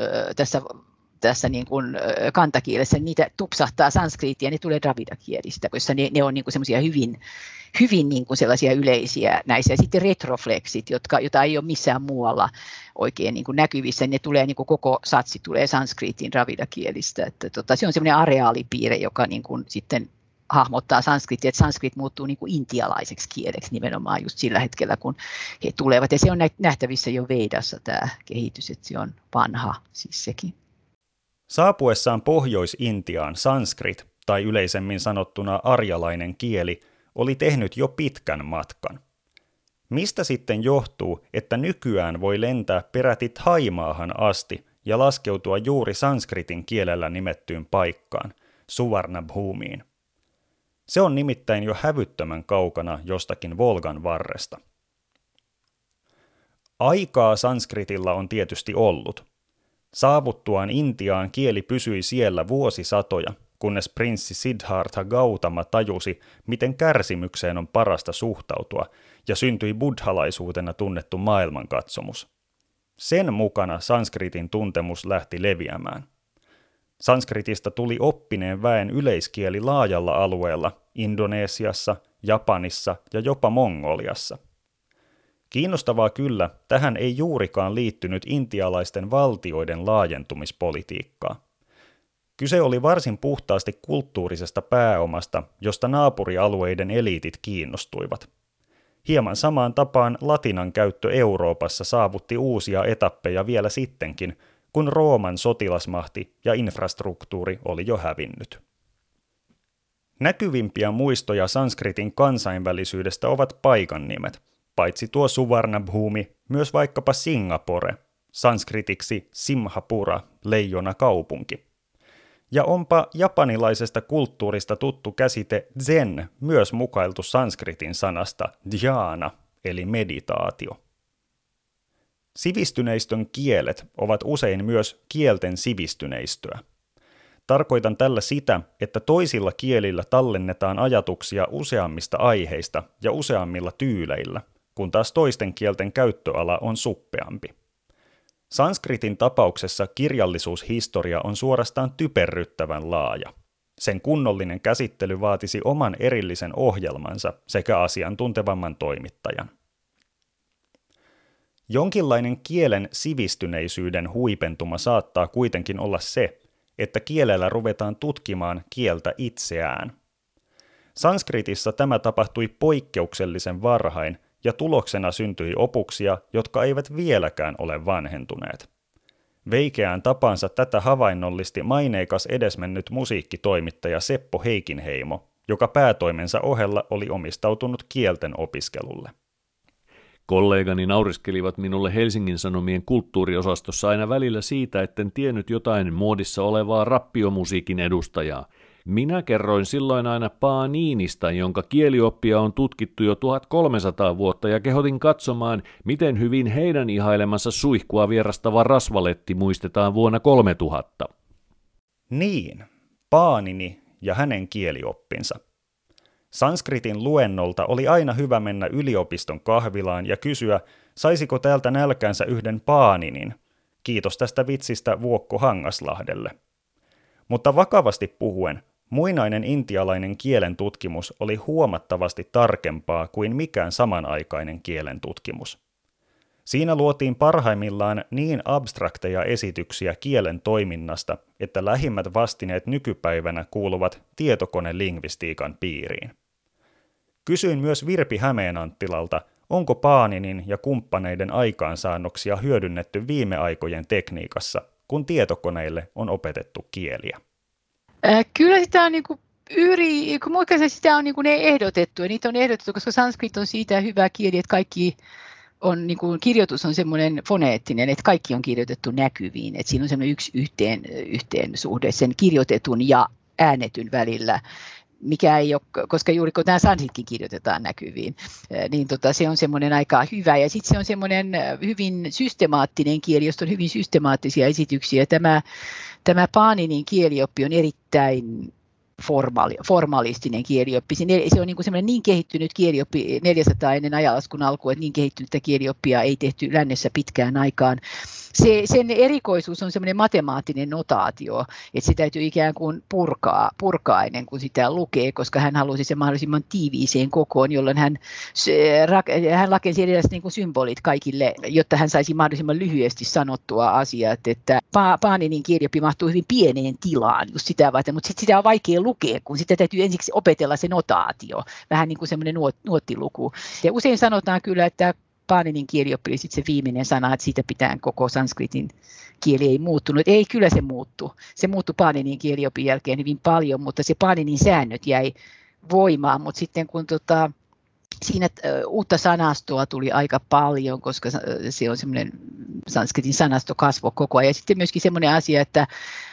tässä niin kuin kantakielessä, niitä tupsahtaa sanskriittia, ne tulee Dravida-kielistä, koska ne on niin kuin semmoisia hyvin niin kuin sellaisia yleisiä näissä. Ja sitten retrofleksit, jota ei ole missään muualla oikein niin kuin näkyvissä, ne tulee niin kuin koko satsi tulee sanskriitin Dravida-kielistä. Että se on semmoinen areaalipiirre, joka niin kuin sitten hahmottaa sanskritia, että sanskrit muuttuu niin kuin intialaiseksi kieleksi nimenomaan just sillä hetkellä, kun he tulevat. Ja se on nähtävissä jo Vedassa tämä kehitys, että se on vanha siis sekin. Saapuessaan Pohjois-Intiaan sanskrit, tai yleisemmin sanottuna arjalainen kieli, oli tehnyt jo pitkän matkan. Mistä sitten johtuu, että nykyään voi lentää peräti Thaimaahan asti ja laskeutua juuri sanskritin kielellä nimettyyn paikkaan, Suvarnabhumiin? Se on nimittäin jo hävyttömän kaukana jostakin Volgan varresta. Aikaa sanskritilla on tietysti ollut. Saavuttuaan Intiaan kieli pysyi siellä vuosisatoja, kunnes prinssi Siddhartha Gautama tajusi, miten kärsimykseen on parasta suhtautua, ja syntyi buddhalaisuutena tunnettu maailmankatsomus. Sen mukana sanskritin tuntemus lähti leviämään. Sanskritista tuli oppineen väen yleiskieli laajalla alueella Indonesiassa, Japanissa ja jopa Mongoliassa. Kiinnostavaa kyllä, tähän ei juurikaan liittynyt intialaisten valtioiden laajentumispolitiikkaa. Kyse oli varsin puhtaasti kulttuurisesta pääomasta, josta naapurialueiden eliitit kiinnostuivat. Hieman samaan tapaan latinan käyttö Euroopassa saavutti uusia etappeja vielä sittenkin, kun Rooman sotilasmahti ja infrastruktuuri oli jo hävinnyt. Näkyvimpiä muistoja sanskritin kansainvälisyydestä ovat paikannimet, paitsi tuo Suvarnabhumi, myös vaikkapa Singapore, sanskritiksi Simhapura, leijona kaupunki. Ja onpa japanilaisesta kulttuurista tuttu käsite zen myös mukailtu sanskritin sanasta dhyana, eli meditaatio. Sivistyneistön kielet ovat usein myös kielten sivistyneistöä. Tarkoitan tällä sitä, että toisilla kielillä tallennetaan ajatuksia useammista aiheista ja useammilla tyyleillä, kun taas toisten kielten käyttöala on suppeampi. Sanskritin tapauksessa kirjallisuushistoria on suorastaan typerryttävän laaja. Sen kunnollinen käsittely vaatisi oman erillisen ohjelmansa sekä asiantuntevamman toimittajan. Jonkinlainen kielen sivistyneisyyden huipentuma saattaa kuitenkin olla se, että kielellä ruvetaan tutkimaan kieltä itseään. Sanskritissa tämä tapahtui poikkeuksellisen varhain, ja tuloksena syntyi opuksia, jotka eivät vieläkään ole vanhentuneet. Veikeään tapansa tätä havainnollisti maineikas edesmennyt musiikkitoimittaja Seppo Heikinheimo, joka päätoimensa ohella oli omistautunut kielten opiskelulle. Kollegani nauriskelivat minulle Helsingin Sanomien kulttuuriosastossa aina välillä siitä, etten tiennyt jotain muodissa olevaa rappiomusiikin edustajaa. Minä kerroin silloin aina Paaninista, jonka kielioppia on tutkittu jo 1300 vuotta, ja kehotin katsomaan, miten hyvin heidän ihailemansa suihkua vierastava rasvaletti muistetaan vuonna 3000. Niin, Paanini ja hänen kielioppinsa. Sanskritin luennolta oli aina hyvä mennä yliopiston kahvilaan ja kysyä, saisiko täältä nälkänsä yhden Paaninin. Kiitos tästä vitsistä Vuokko Hangaslahdelle. Mutta vakavasti puhuen, muinainen intialainen kielen tutkimus oli huomattavasti tarkempaa kuin mikään samanaikainen kielen tutkimus. Siinä luotiin parhaimmillaan niin abstrakteja esityksiä kielen toiminnasta, että lähimmät vastineet nykypäivänä kuuluvat tietokonelingvistiikan piiriin. Kysyin myös Virpi Hämeenanttilalta, onko Paaninin ja kumppaneiden aikaansaannoksia hyödynnetty viime aikojen tekniikassa, kun tietokoneille on opetettu kieliä. Kyllä sitä on sitä on ne ehdotettu, ja niitä on ehdotettu, koska sanskrit on siitä hyvä kieli, että kaikki on, kirjoitus on semmoinen foneettinen, että kaikki on kirjoitettu näkyviin, että siinä on semmoinen yksi yhteen suhde sen kirjoitetun ja äänetyn välillä, mikä ei ole, koska juuri kun tämä sanskritkin kirjoitetaan näkyviin, niin se on semmoinen aika hyvä, ja sitten se on semmoinen hyvin systemaattinen kieli, josta on hyvin systemaattisia esityksiä. Tämä Paaninin kielioppi on erittäin formalistinen kielioppi. Se on semmoinen niin kehittynyt kielioppi 400 ennen ajanlaskun alkua, että niin kehittynyttä kielioppia ei tehty lännessä pitkään aikaan. Sen erikoisuus on semmoinen matemaattinen notaatio, että se täytyy ikään kuin purkaa ennen kuin sitä lukee, koska hän halusi sen mahdollisimman tiiviiseen kokoon, jolloin hän rakensi erilaiset symbolit kaikille, jotta hän saisi mahdollisimman lyhyesti sanottua asiat. Että Paaninin kielioppi mahtuu hyvin pieneen tilaan just sitä varten, mutta sitä on vaikea lukea, kun sitä täytyy ensiksi opetella se notaatio, vähän niin kuin semmoinen nuottiluku. Ja usein sanotaan kyllä, että Paaninin kielioppi oli sitten se viimeinen sana, että siitä pitää koko sanskritin kieli ei muuttunut. Ei, kyllä se muuttui. Se muuttui Paaninin kieliopin jälkeen hyvin paljon, mutta se Paaninin säännöt jäi voimaan. Mutta sitten kun siinä uutta sanastoa tuli aika paljon, koska se on semmoinen sanskritin sanasto kasvoi koko ajan. Ja sitten myöskin semmoinen asia, että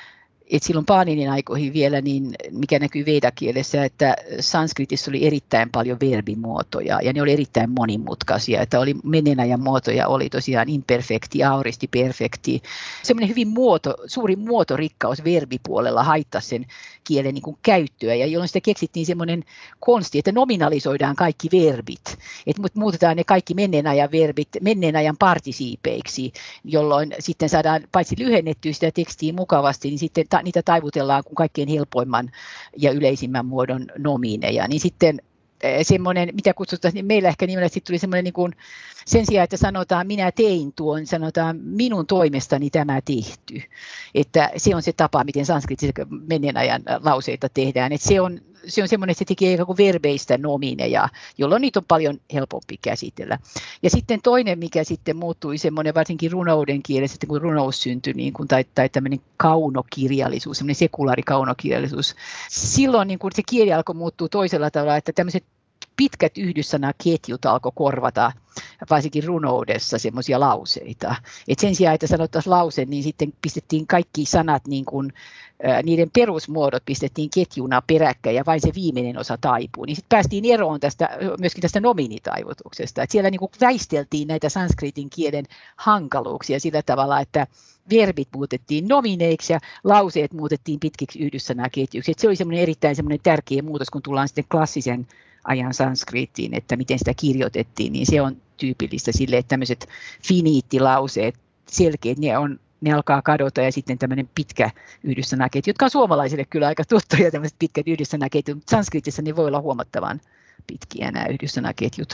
et silloin Paninin aikoihin vielä, niin mikä näkyy Veda-kielessä, että sanskritissa oli erittäin paljon verbimuotoja ja ne oli erittäin monimutkaisia, että oli menneen ajan muotoja, oli tosiaan imperfekti, auristi, perfekti. Semmoinen hyvin suuri muotorikkaus verbipuolella haittasi sen kielen niin kuin käyttöä ja jolloin sitä keksittiin semmoinen konsti, että nominalisoidaan kaikki verbit, että muutetaan ne kaikki menneen ajan verbit menneen ajan partisiipeiksi, jolloin sitten saadaan paitsi lyhennettyä sitä tekstiä mukavasti, niin sitten niitä taivutellaan kuin kaikkein helpoimman ja yleisimmän muodon nomineja. Niin sitten semmoinen, mitä kutsutaan, niin meillä ehkä nimellä sitten tuli semmoinen, niin kuin, sen sijaan, että sanotaan minä tein tuon, sanotaan minun toimestani tämä tehty. Että se on se tapa, miten sanskritissa menneen ajan lauseita tehdään. Että se on semmoinen, että se tekee ikään kuin verbeistä nomineja, jolloin niitä on paljon helpompi käsitellä. Ja sitten toinen, mikä sitten muuttui semmoinen varsinkin runouden kielessä, että kun runous syntyi, niin kuin, tai tämmöinen kaunokirjallisuus, semmoinen sekulaari kaunokirjallisuus, silloin niin kuin se kieli alkoi muuttua toisella tavalla, että tämmöiset pitkät yhdyssanaketjut alkoi korvata varsinkin runoudessa semmoisia lauseita. Et sen sijaan, että sanottaisiin lause, niin sitten pistettiin kaikki sanat, niin kuin, niiden perusmuodot pistettiin ketjuna peräkkäin ja vain se viimeinen osa taipuu. Niin sitten päästiin eroon myöskin tästä nominitaivutuksesta. Et siellä niin kuin väisteltiin näitä sanskritin kielen hankaluuksia sillä tavalla, että verbit muutettiin nomineiksi ja lauseet muutettiin pitkiksi yhdyssanaketjuiksi. Et se oli semmoinen erittäin semmoinen tärkeä muutos, kun tullaan sitten klassisen ajan sanskriittiin, että miten sitä kirjoitettiin, niin se on tyypillistä sille, että tämmöiset finiittilauseet, selkeät, ne alkaa kadota ja sitten tämmöinen pitkä yhdyssanaketju, jotka on suomalaisille kyllä aika tuttuja tämmöiset pitkät yhdyssanaketjut, mutta sanskriitissa ne voi olla huomattavan pitkiä nämä yhdyssanaketjut.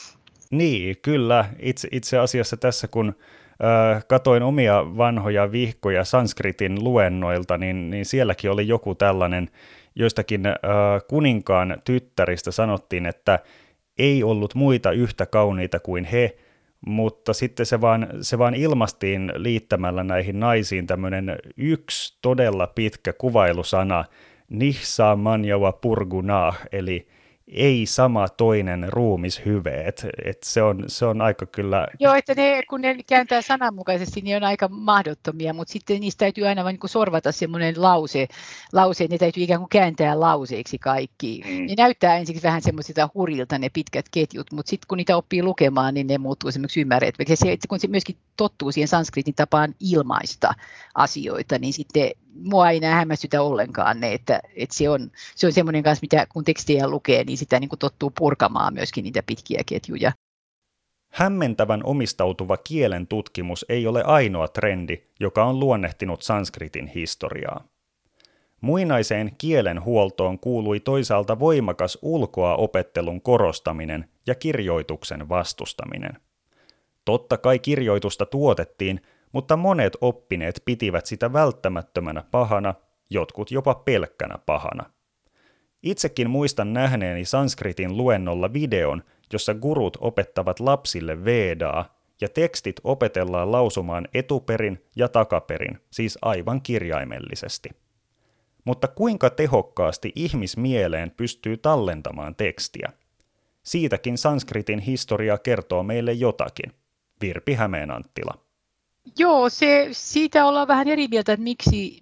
Niin, kyllä. Itse asiassa tässä kun katoin omia vanhoja vihkoja sanskritin luennoilta, niin sielläkin oli joku tällainen, joistakin kuninkaan tyttäristä sanottiin, että ei ollut muita yhtä kauniita kuin he, mutta sitten se vaan ilmastiin liittämällä näihin naisiin tämmöinen yksi todella pitkä kuvailusana, nihsa manjava purgunah, eli ei sama toinen ruumishyve, että se on aika kyllä... Joo, että kun ne kääntää sananmukaisesti, niin on aika mahdottomia, mutta sitten niistä täytyy aina vain niin sorvata semmoinen lause, ne täytyy ikään kuin kääntää lauseiksi kaikki. Ne näyttää ensiksi vähän semmoisilta hurilta ne pitkät ketjut, mutta sitten kun niitä oppii lukemaan, niin ne muuttuu semmoiksi ymmärrettäväksi. Kun se myöskin tottuu siihen sanskritin tapaan ilmaista asioita, niin sitten mua ei enää hämmästytä ollenkaan ne, että se on semmoinen kanssa, mitä kun tekstejä lukee, niin sitä niin kuin tottuu purkamaan myöskin niitä pitkiä ketjuja. Hämmentävän omistautuva kielen tutkimus ei ole ainoa trendi, joka on luonnehtinut sanskritin historiaa. Muinaiseen kielen huoltoon kuului toisaalta voimakas ulkoa opettelun korostaminen ja kirjoituksen vastustaminen. Totta kai kirjoitusta tuotettiin, mutta monet oppineet pitivät sitä välttämättömänä pahana, jotkut jopa pelkkänä pahana. Itsekin muistan nähneeni sanskritin luennolla videon, jossa gurut opettavat lapsille Vedaa, ja tekstit opetellaan lausumaan etuperin ja takaperin, siis aivan kirjaimellisesti. Mutta kuinka tehokkaasti ihmismieleen pystyy tallentamaan tekstiä? Siitäkin sanskritin historia kertoo meille jotakin. Virpi Hämeenanttila. Joo, siitä ollaan vähän eri mieltä, että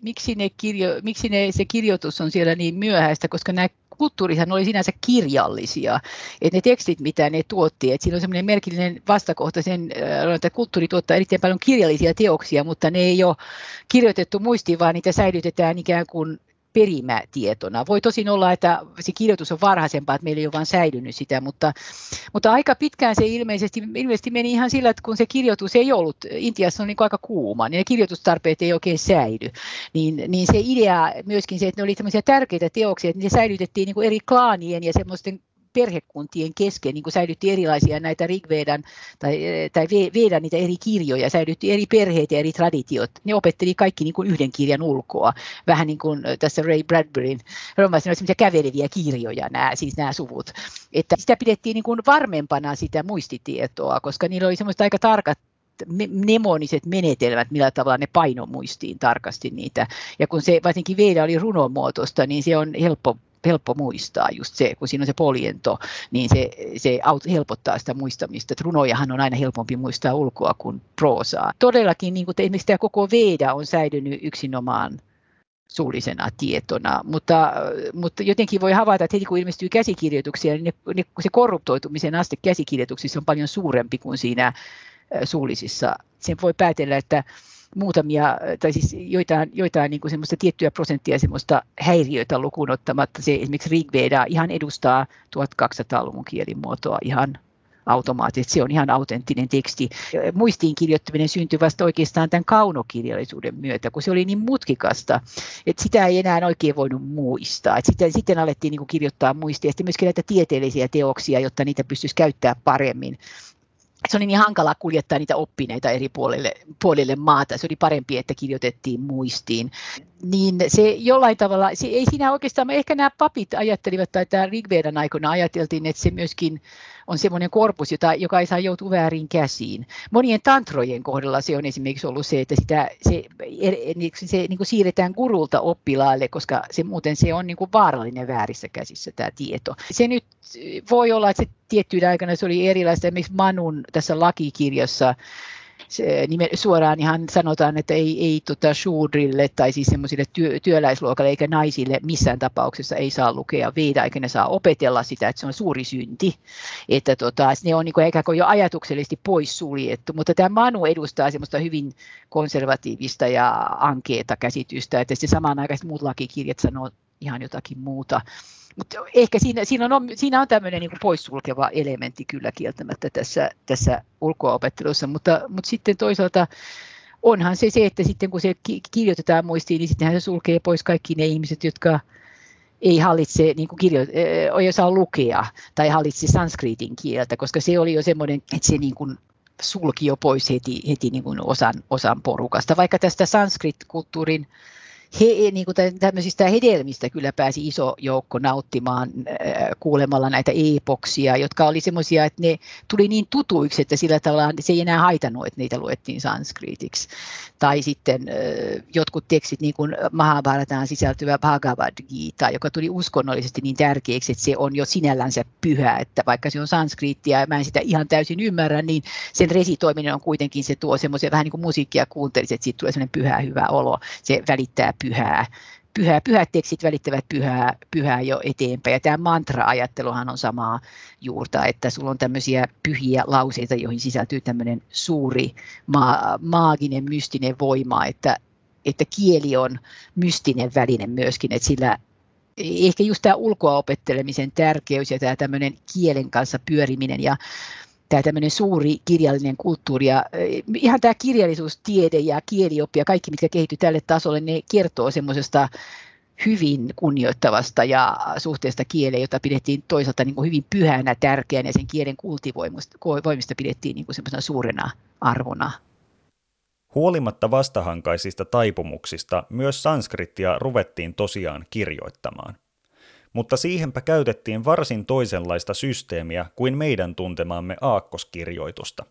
miksi se kirjoitus on siellä niin myöhäistä, koska nämä kulttuurithan oli sinänsä kirjallisia, että ne tekstit, mitä ne tuotti, että siinä on semmoinen merkillinen vastakohta että kulttuuri tuottaa erittäin paljon kirjallisia teoksia, mutta ne ei ole kirjoitettu muistiin, vaan niitä säilytetään ikään kuin perimätietona. Voi tosin olla, että se kirjoitus on varhaisempaa, että meillä ei ole vain säilynyt sitä, mutta aika pitkään se ilmeisesti meni ihan sillä, että kun se kirjoitus ei ollut, Intiassa on niin aika kuuma, niin ne kirjoitustarpeet ei oikein säily. Niin se idea myöskin se, että ne oli tämmöisiä tärkeitä teoksia, että niitä säilytettiin niin kuin eri klaanien ja semmoisten perhekuntien kesken, niin kuin säilytti erilaisia näitä Rigvedan tai Vedan niitä eri kirjoja, säilytti eri perheitä ja eri traditiot. Ne opetteli kaikki niin kuin yhden kirjan ulkoa, vähän niin kuin tässä Ray Bradburyn romaanissa oli semmoisia käveleviä kirjoja, nämä suvut. Että sitä pidettiin niin kuin varmempana sitä muistitietoa, koska niillä oli semmoista aika tarkat mnemoniset menetelmät, millä tavalla ne paino muistiin tarkasti niitä. Ja kun se varsinkin Veda oli runomuotoista, niin se on helppo muistaa just se, kun siinä on se poljento, niin se helpottaa sitä muistamista. Et runojahan on aina helpompi muistaa ulkoa kuin proosaa. Todellakin niin kuin esimerkiksi tämä koko Veda on säilynyt yksinomaan suullisena tietona, mutta jotenkin voi havaita, että heti kun ilmestyy käsikirjoituksia, niin se korruptoitumisen aste käsikirjoituksissa on paljon suurempi kuin siinä suullisissa. Sen voi päätellä, että muutamia, tai siis joitain niin kuin semmoista tiettyä prosenttia semmoista häiriöitä lukuun ottamatta, se esimerkiksi Rigveda ihan edustaa 1200-luvun kielimuotoa ihan automaattisesti. Se on ihan autenttinen teksti. Muistiin kirjoittaminen syntyi vasta oikeastaan tämän kaunokirjallisuuden myötä, kun se oli niin mutkikasta, että sitä ei enää oikein voinut muistaa. Sitten alettiin niin kuin kirjoittaa muistia ja sitten myöskin näitä tieteellisiä teoksia, jotta niitä pystyisi käyttämään paremmin. Se oli niin hankala kuljettaa niitä oppineita eri puolille maata. Se oli parempi, että kirjoitettiin muistiin. Niin se jollain tavalla, ei siinä oikeastaan, ehkä nämä papit ajattelivat, tai tämä Rigvedan aikoina ajateltiin, että se myöskin on semmoinen korpus, joka ei saa joutua väärin käsiin. Monien tantrojen kohdalla se on esimerkiksi ollut se, että se niin kuin siirretään gurulta oppilaalle, koska muuten se on niin kuin vaarallinen väärissä käsissä tämä tieto. Se nyt voi olla, että se tiettyyn aikana se oli erilaista. Esimerkiksi Manun tässä lakikirjassa suoraan ihan sanotaan, että ei shudrille tai siis semmoisille työläisluokalle eikä naisille missään tapauksessa ei saa lukea Vedaa, eikä ne saa opetella sitä, että se on suuri synti. Että ne on niin kuin ikään kuin jo ajatuksellisesti poissuljettu, mutta tämä Manu edustaa semmoista hyvin konservatiivista ja ankeeta käsitystä, että se samanaikaiset muut lakikirjat sanoo ihan jotakin muuta. Mutta ehkä siinä on tämmöinen niin kuin poissulkeva elementti kyllä kieltämättä tässä ulkoaopettelussa, mutta sitten toisaalta onhan se, että sitten kun se kirjoitetaan muistiin, niin sittenhän se sulkee pois kaikki ne ihmiset, jotka ei hallitse, niin kuin ei osaa lukea tai hallitse sanskritin kieltä, koska se oli jo semmoinen, että se niin kuin sulki jo pois heti niin kuin osan porukasta, vaikka tästä sanskrit-kulttuurin niin kuin tämmöisistä hedelmistä kyllä pääsi iso joukko nauttimaan kuulemalla näitä epoksia, jotka oli semmoisia, että ne tuli niin tutuiksi, että sillä tavalla se ei enää haitannut, että niitä luettiin sanskritiksi. Tai sitten jotkut tekstit, niin kuin Mahabharataan sisältyvä Bhagavad Gita, joka tuli uskonnollisesti niin tärkeäksi, että se on jo sinällänsä pyhä, että vaikka se on sanskriittia ja mä en sitä ihan täysin ymmärrä, niin sen resitoiminen on kuitenkin, se tuo semmoisia vähän niin kuin musiikkia kuuntelisi, että siitä tulee semmoinen pyhä hyvä olo, se välittää pyhää. Pyhät tekstit välittävät pyhää jo eteenpäin. Ja tämä mantra-ajatteluhan on samaa juurta, että sulla on tämmöisiä pyhiä lauseita, joihin sisältyy tämmöinen suuri maaginen, mystinen voima, että kieli on mystinen väline myöskin, että sillä ehkä just tämä ulkoaopettelemisen tärkeys ja tämä tämmöinen kielen kanssa pyöriminen ja tämä tämmöinen suuri kirjallinen kulttuuri ja ihan tämä kirjallisuustiede ja kielioppi ja kaikki, mitkä kehittyy tälle tasolle, ne kertoo semmoisesta hyvin kunnioittavasta ja suhteesta kieleen, jota pidettiin toisaalta niin kuin hyvin pyhänä, tärkeänä ja sen kielen kultivoimista pidettiin niin kuin semmoisena suurena arvona. Huolimatta vastahankaisista taipumuksista myös sanskrittia ruvettiin tosiaan kirjoittamaan. Mutta siihenpä käytettiin varsin toisenlaista systeemiä kuin meidän tuntemaamme aakkoskirjoitusta.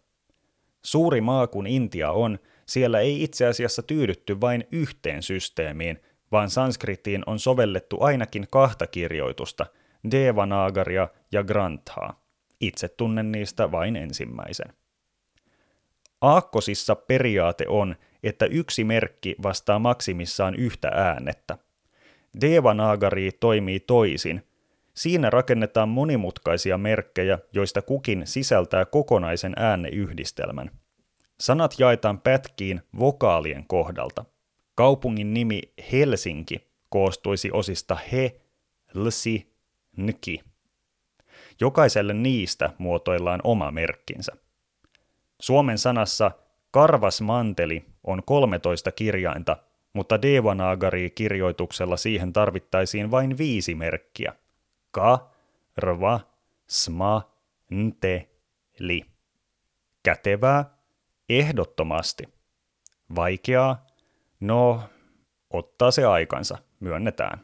Suuri maa kun Intia on, siellä ei itse asiassa tyydytty vain yhteen systeemiin, vaan sanskritiin on sovellettu ainakin 2 kirjoitusta, Devanagaria ja Granthaa. Itse tunnen niistä vain ensimmäisen. Aakkosissa periaate on, että yksi merkki vastaa maksimissaan yhtä äänettä. Devanagari toimii toisin. Siinä rakennetaan monimutkaisia merkkejä, joista kukin sisältää kokonaisen ääneyhdistelmän. Sanat jaetaan pätkiin vokaalien kohdalta. Kaupungin nimi Helsinki koostuisi osista he, lsi, nki. Jokaiselle niistä muotoillaan oma merkkinsä. Suomen sanassa karvasmanteli on 13 kirjainta, mutta Devanagari-kirjoituksella siihen tarvittaisiin vain 5 merkkiä. Ka, rva, sma, nte, li. Kätevää? Ehdottomasti. Vaikeaa? No, ottaa se aikansa, myönnetään.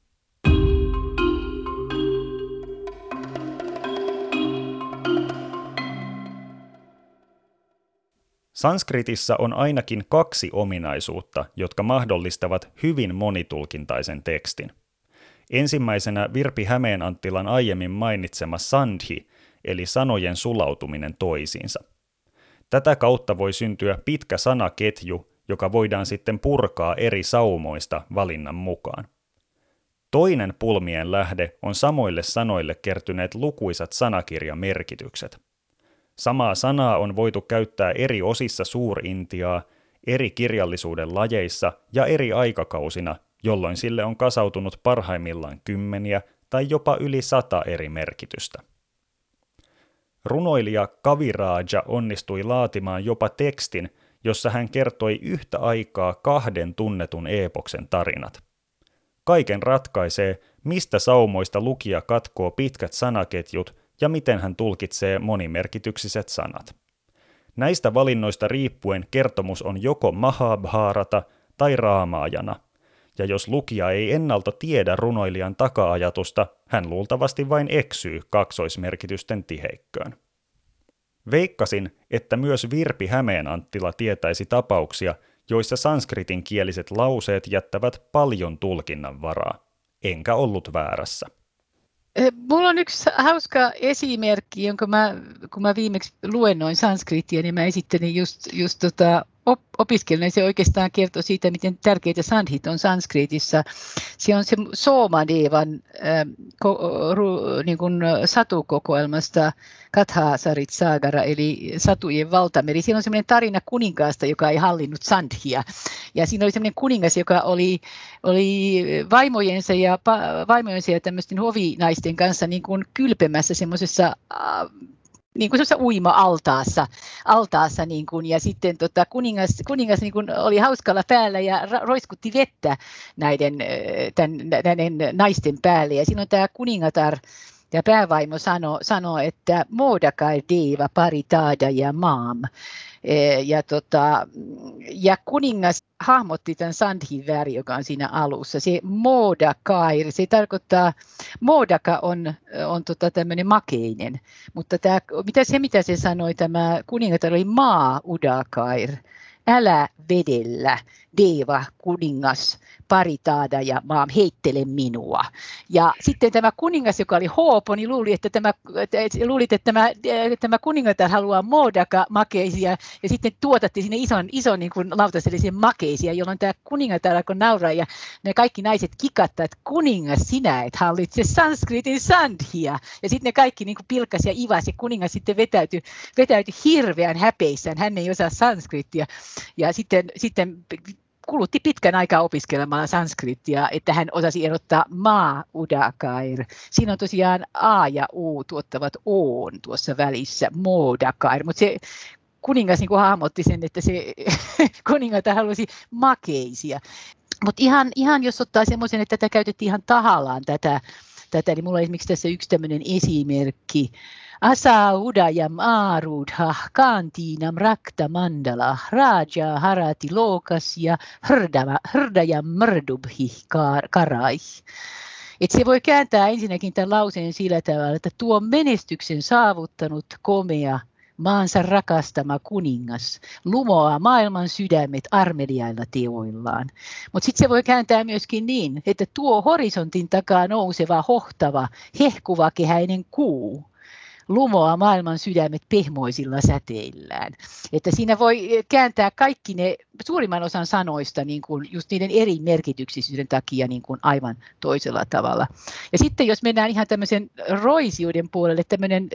Sanskritissa on ainakin 2 ominaisuutta, jotka mahdollistavat hyvin monitulkintaisen tekstin. Ensimmäisenä Virpi Hämeenanttilan aiemmin mainitsema sandhi, eli sanojen sulautuminen toisiinsa. Tätä kautta voi syntyä pitkä sanaketju, joka voidaan sitten purkaa eri saumoista valinnan mukaan. Toinen pulmien lähde on samoille sanoille kertyneet lukuisat sanakirjamerkitykset. Samaa sanaa on voitu käyttää eri osissa Suur-Intiaa, eri kirjallisuuden lajeissa ja eri aikakausina, jolloin sille on kasautunut parhaimmillaan 10 tai jopa yli 100 eri merkitystä. Runoilija Kaviraja onnistui laatimaan jopa tekstin, jossa hän kertoi yhtä aikaa 2 tunnetun eepoksen tarinat. Kaiken ratkaisee, mistä saumoista lukija katkoo pitkät sanaketjut ja miten hän tulkitsee monimerkityksiset sanat. Näistä valinnoista riippuen kertomus on joko Mahabharata tai Raamajana, ja jos lukija ei ennalta tiedä runoilijan taka-ajatusta, hän luultavasti vain eksyy kaksoismerkitysten tiheikköön. Veikkasin, että myös Virpi Hämeenanttila tietäisi tapauksia, joissa sanskritin kieliset lauseet jättävät paljon tulkinnan varaa. Enkä ollut väärässä. Mulla on yksi hauska esimerkki, jonka kun mä viimeksi luennoin sanskritia, niin mä esittelin just opiskelijoille. Se oikeastaan kertoo siitä, miten tärkeitä sandhit on sanskritissa. Se on se Somadevan niin kuin satukokoelmasta Kathasarit Sagara, eli satujen valtameri. Siinä on sellainen tarina kuninkaasta, joka ei hallinnut sandhia. Ja siinä oli sellainen kuningas, joka oli vaimojensa ja tämmöisten hovinaisten kanssa niin kuin kylpemässä semmoisessa niin kuin uima-altaassa niin kuin, ja sitten kuningas niin kuin oli hauskalla päällä ja roiskutti vettä näiden naisten päälle. Ja siinä on tämä kuningatar ja päävaimo sanoo, että Modakai Deva Paritada ja Maam. Ja kuningas hahmotti tämän sandhin väri, joka on siinä alussa. Se Modakair, se tarkoittaa, Modaka on tämmöinen makeinen, mutta mitä se sanoi, tämä kuningatar oli maa Udakair, älä vedellä, Deva, kuningas, Paritada ja Maam, heittele minua. Ja sitten tämä kuningas, joka oli hoopo, niin luuli, että tämä kuningatar haluaa Modaka makeisia, ja sitten tuotatti sinne ison niin kuin lautasellisen makeisia, jolloin tämä kuningatar alkoi nauraa, ja ne kaikki naiset kikattaa, että kuningas, sinä et hallitse sanskritin sandhia. Ja sitten ne kaikki niin kuin pilkas ja ivas, ja kuningas sitten vetäytyi hirveän häpeissään, hän ei osaa sanskritia, ja sitten kulutti pitkän aikaa opiskelemaan sanskritia, että hän osasi erottaa maa Udakair. Siinä on tosiaan A ja U tuottavat Oon tuossa välissä, Modakair, mutta se kuningas niin kuin hahmotti sen, että se kuningatar halusi makeisia. Mutta ihan jos ottaa semmoisen, että tätä käytettiin ihan tahallaan tätä, niin mulla on esimerkiksi tässä yksi tämmöinen esimerkki. Asa udayam arudha kantinam rakta mandala raja harati lokas ja hrdayam mrdubhi karai. Et se voi kääntää ensinnäkin tämän lauseen sillä tavalla, että tuo menestyksen saavuttanut komea maansa rakastama kuningas lumoaa maailman sydämet armeliailla teoillaan. Mutta sitten se voi kääntää myöskin niin, että tuo horisontin takaa nouseva, hohtava, hehkuva kehäinen kuu lumoaa maailman sydämet pehmoisilla säteillään. Että siinä voi kääntää kaikki ne suurimman osan sanoista niin kuin just niiden eri merkityksisyyden takia niin kuin aivan toisella tavalla. Ja sitten jos mennään ihan tämmöisen roisiuden puolelle, tämmöinen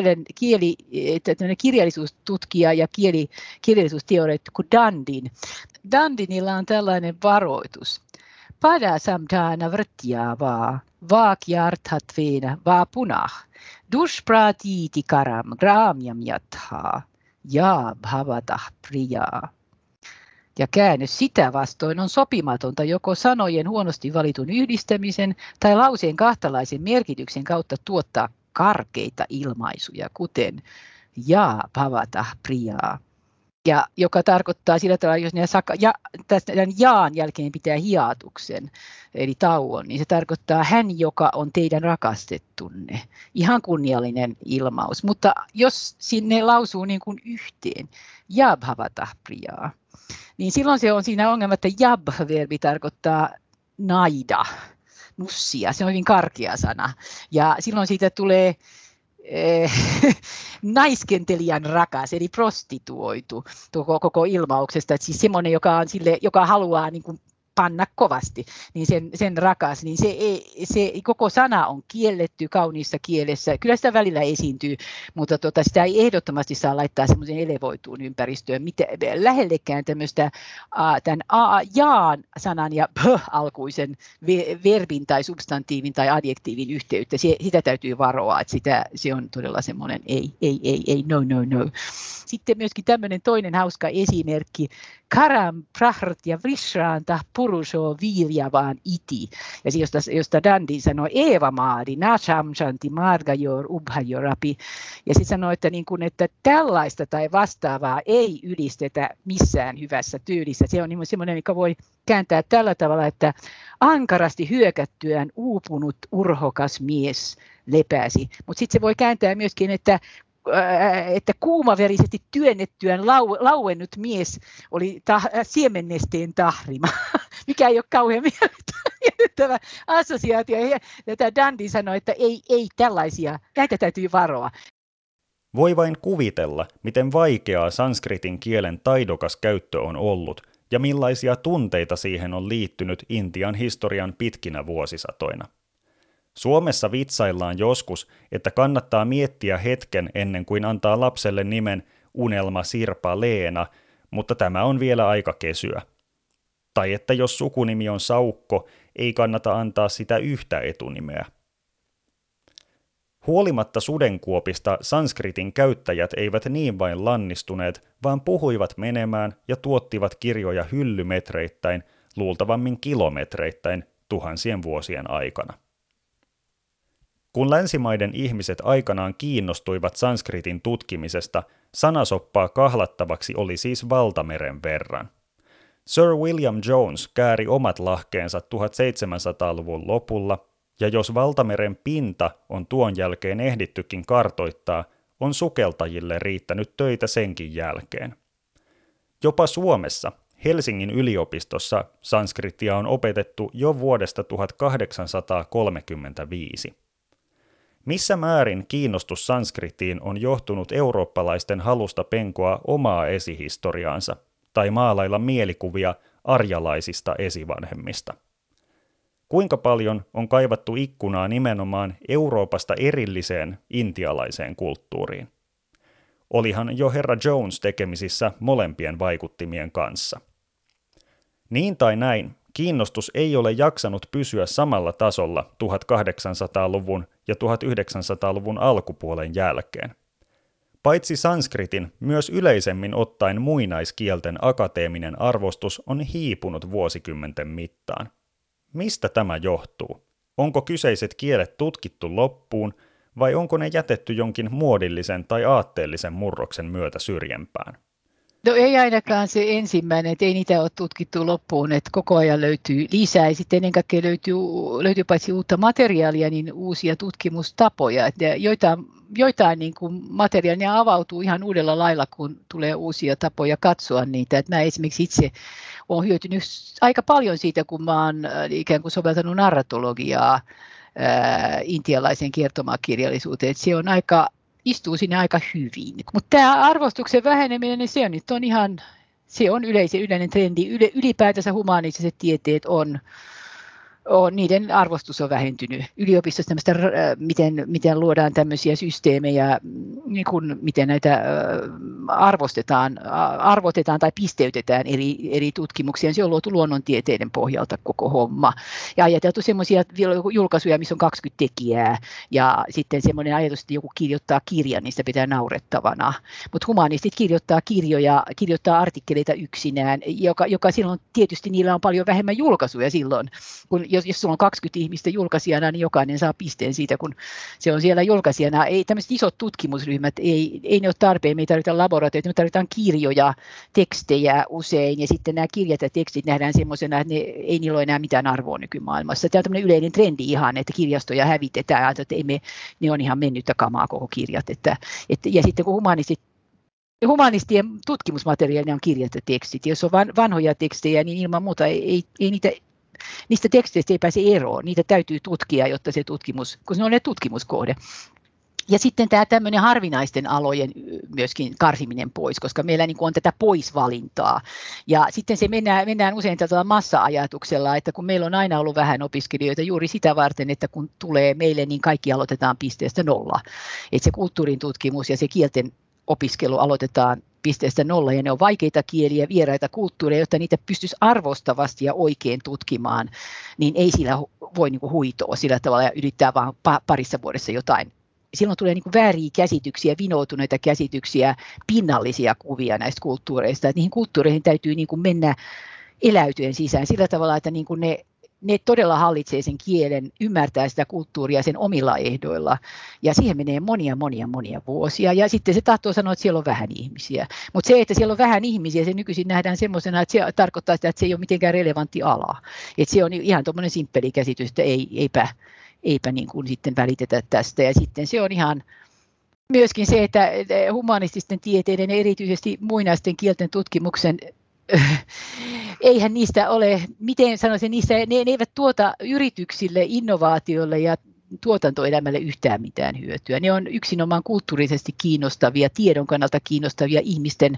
kirjallisuustutkija ja kirjallisuusteoreetikko kuin Dandinilla on tällainen varoitus. Pada samdana vrtjavaa, vaakjarthatveena vaa punah, dushpratiiti karam graamyam jathaa, ja bhavatah priyaa. Ja käännös sitä vastoin on sopimatonta joko sanojen huonosti valitun yhdistämisen tai lauseen kahtalaisen merkityksen kautta tuottaa karkeita ilmaisuja, kuten ja bhavatah priyaa. Ja joka tarkoittaa sillä tavalla, jos tämän jaan jälkeen pitää hiatuksen, eli tauon, niin se tarkoittaa hän, joka on teidän rakastettunne. Ihan kunniallinen ilmaus, mutta jos sinne lausuu niin kuin yhteen, jab havatah priyaa, niin silloin se on siinä ongelma, että jab-verbi tarkoittaa naida, nussia, se on hyvin karkea sana. Ja silloin siitä tulee naiskentelijän rakas, eli prostituoitu koko ilmauksesta. Että siis semmoinen, joka haluaa niin kuin panna kovasti, niin sen rakas, niin se koko sana on kielletty kauniissa kielessä. Kyllä sitä välillä esiintyy, mutta sitä ei ehdottomasti saa laittaa semmoisen elevoituun ympäristöön, lähellekään tämmöistä tämän jaan sanan ja alkuisen verbin tai substantiivin tai adjektiivin yhteyttä. Sitä täytyy varoa, että se on todella semmoinen ei, no. Sitten myöskin tämmöinen toinen hauska esimerkki, Karam prahrtya vrishranta purusho viiljavaan iti. Ja josta Dandi sanoi Eeva Maadi, Nashamshanti Margajor Ubhajorapi. Ja sitten sanoi, että tällaista tai vastaavaa ei ylistetä missään hyvässä tyylissä. Se on semmoinen, mikä voi kääntää tällä tavalla, että ankarasti hyökättyään uupunut urhokas mies lepäsi. Mutta sitten se voi kääntää myöskin, että kuumaverisesti työnnettyään lauennut mies oli siemennesteen tahrima, mikä ei ole kauhean miellyttävä assosiaatio. Ja tämä Dandi sanoi, että ei tällaisia, näitä täytyy varoa. Voi vain kuvitella, miten vaikeaa sanskritin kielen taidokas käyttö on ollut ja millaisia tunteita siihen on liittynyt Intian historian pitkinä vuosisatoina. Suomessa vitsaillaan joskus, että kannattaa miettiä hetken ennen kuin antaa lapselle nimen Unelma Sirpa Leena, mutta tämä on vielä aika kesyä. Tai että jos sukunimi on Saukko, ei kannata antaa sitä yhtä etunimeä. Huolimatta sudenkuopista sanskritin käyttäjät eivät niin vain lannistuneet, vaan puhuivat menemään ja tuottivat kirjoja hyllymetreittäin, luultavammin kilometreittäin tuhansien vuosien aikana. Kun länsimaiden ihmiset aikanaan kiinnostuivat sanskritin tutkimisesta, sanasoppaa kahlattavaksi oli siis valtameren verran. Sir William Jones kääri omat lahkeensa 1700-luvun lopulla, ja jos valtameren pinta on tuon jälkeen ehdittykin kartoittaa, on sukeltajille riittänyt töitä senkin jälkeen. Jopa Suomessa, Helsingin yliopistossa, sanskritia on opetettu jo vuodesta 1835. Missä määrin kiinnostus sanskritiin on johtunut eurooppalaisten halusta penkoa omaa esihistoriaansa tai maalailla mielikuvia arjalaisista esivanhemmista? Kuinka paljon on kaivattu ikkunaa nimenomaan Euroopasta erilliseen intialaiseen kulttuuriin? Olihan jo herra Jones tekemisissä molempien vaikuttimien kanssa. Niin tai näin, kiinnostus ei ole jaksanut pysyä samalla tasolla 1800-luvun ja 1900-luvun alkupuolen jälkeen. Paitsi sanskritin, myös yleisemmin ottaen muinaiskielten akateeminen arvostus on hiipunut vuosikymmenten mittaan. Mistä tämä johtuu? Onko kyseiset kielet tutkittu loppuun, vai onko ne jätetty jonkin muodillisen tai aatteellisen murroksen myötä syrjempään? No ei ainakaan se ensimmäinen, että ei niitä ole tutkittu loppuun, että koko ajan löytyy lisää ja sitten ennen kaikkea löytyy paitsi uutta materiaalia, niin uusia tutkimustapoja. Että joitain niin kuin materiaalia avautuu ihan uudella lailla, kun tulee uusia tapoja katsoa niitä. Että mä esimerkiksi itse olen hyötynyt aika paljon siitä, kun mä oon ikään kuin soveltanut narratologiaa intialaisen kertomakirjallisuuteen. Että se on istuu sinne aika hyvin. Mutta tämä arvostuksen väheneminen, niin se on yleinen trendi. Ylipäätänsä humanistiset tieteet niiden arvostus on vähentynyt. Yliopistossa miten luodaan tämmöisiä systeemejä, niin kuin miten näitä arvotetaan tai pisteytetään eri tutkimuksia. Se on luotu luonnontieteiden pohjalta koko homma. Ja ajateltu semmoisia julkaisuja, missä on 20 tekijää. Ja sitten semmoinen ajatus, että joku kirjoittaa kirjan, niin sitä pitää naurettavana. Mutta humanistit kirjoittaa artikkeleita yksinään, joka silloin tietysti niillä on paljon vähemmän julkaisuja silloin, kun jos sulla on 20 ihmistä julkaisijana, niin jokainen saa pisteen siitä, kun se on siellä julkaisijana. Ei tämmöiset isot tutkimusryhmät, ei ne ole tarpeen. Me ei tarvita laboratorioita, me tarvitaan kirjoja, tekstejä usein, ja sitten nämä kirjat ja tekstit nähdään semmoisena, että ei niillä ole enää mitään arvoa nykymaailmassa. Tämä on tämmöinen yleinen trendi ihan, että kirjastoja hävitetään, että ne on ihan mennyttä kamaa koko kirjat. Ja sitten kun humanistien tutkimusmateriaalina on kirjat ja tekstit, jos on vanhoja tekstejä, niin ilman muuta niistä teksteistä ei pääse eroon. Niitä täytyy tutkia, jotta se tutkimus, kun ne on ne tutkimuskohde. Ja sitten tämä tämmöinen harvinaisten alojen myöskin karsiminen pois, koska meillä niin kuin on tätä poisvalintaa. Ja sitten se mennään usein tällä massa-ajatuksella, että kun meillä on aina ollut vähän opiskelijoita juuri sitä varten, että kun tulee meille, niin kaikki aloitetaan pisteestä 0. Että se kulttuurin tutkimus ja se kielten opiskelu aloitetaan pisteestä 0, ja ne on vaikeita kieliä, vieraita kulttuureja, jotta niitä pystyisi arvostavasti ja oikein tutkimaan, niin ei sillä voi niin kuin huitoa sillä tavalla ja yrittää vaan parissa vuodessa jotain. Silloin tulee niin kuin vääriä käsityksiä, vinoutuneita käsityksiä, pinnallisia kuvia näistä kulttuureista. Että niihin kulttuureihin täytyy niin kuin mennä eläytyen sisään sillä tavalla, että niin kuin ne todella hallitsee sen kielen, ymmärtää sitä kulttuuria sen omilla ehdoilla. Ja siihen menee monia vuosia. Ja sitten se tahtoo sanoa, että siellä on vähän ihmisiä. Mutta se, että siellä on vähän ihmisiä, se nykyisin nähdään semmoisena, että se tarkoittaa sitä, että se ei ole mitenkään relevantti ala. Että se on ihan tuommoinen simppeli käsitys, että eipä niin kuin sitten välitetä tästä. Ja sitten se on ihan myöskin se, että humanististen tieteiden ja erityisesti muinaisten kielten tutkimuksen eihän niistä ole, miten sanoisin, ne eivät tuota yrityksille, innovaatioille ja tuotantoelämälle yhtään mitään hyötyä. Ne on yksinomaan kulttuurisesti kiinnostavia, tiedon kannalta kiinnostavia, ihmisten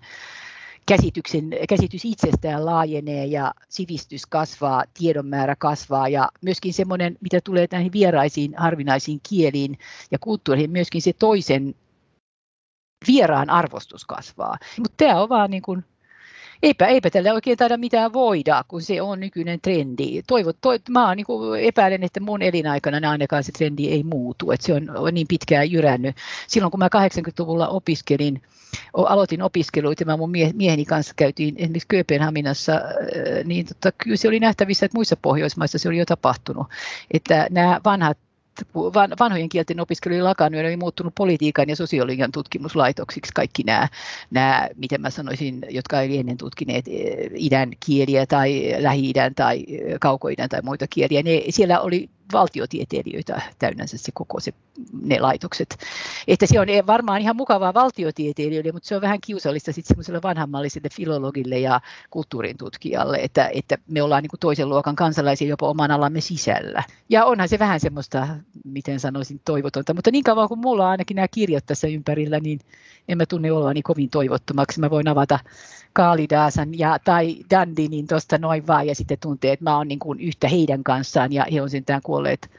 käsitys itsestään laajenee ja sivistys kasvaa, tiedon määrä kasvaa ja myöskin semmoinen, mitä tulee näihin vieraisiin, harvinaisiin kieliin ja kulttuuriin, myöskin se toisen vieraan arvostus kasvaa. Mutta tämä on vaan niin kuin, eipä tällä oikein taida mitään voida, kun se on nykyinen trendi. Mä niin kuin epäilen, että mun elinaikana ainakaan se trendi ei muutu, että se on niin pitkään jyrännyt. Silloin kun mä 80-luvulla aloitin opiskeluita, mä mun mieheni kanssa käytiin esimerkiksi Kööpenhaminassa, niin kyllä se oli nähtävissä, että muissa Pohjoismaissa se oli jo tapahtunut, että nämä vanhojen kielten opiskelijoiden lakannut oli muuttunut politiikan ja sosiologian tutkimuslaitoksiksi kaikki nämä, miten mä sanoisin, jotka ei ennen tutkineet idän kieliä tai Lähi-idän tai Kauko-idän tai muita kieliä. Siellä oli valtiotieteilijöitä täynnänsä ne laitokset. Että se on varmaan ihan mukavaa valtiotieteilijöille, mutta se on vähän kiusallista sitten semmoiselle vanhammalliselle filologille ja kulttuurin tutkijalle, että me ollaan niin kuin toisen luokan kansalaisia jopa oman alamme sisällä. Ja onhan se vähän semmoista, miten sanoisin, toivotonta, mutta niin kauan kuin mulla on ainakin nämä kirjat tässä ympärillä, niin en mä tunne ollaan kovin toivottomaksi. Mä voin avata Kaalidasan tai Dandinin tuosta noin vaan ja sitten tuntee, että mä oon niin kuin yhtä heidän kanssaan ja he on sentään kuolleet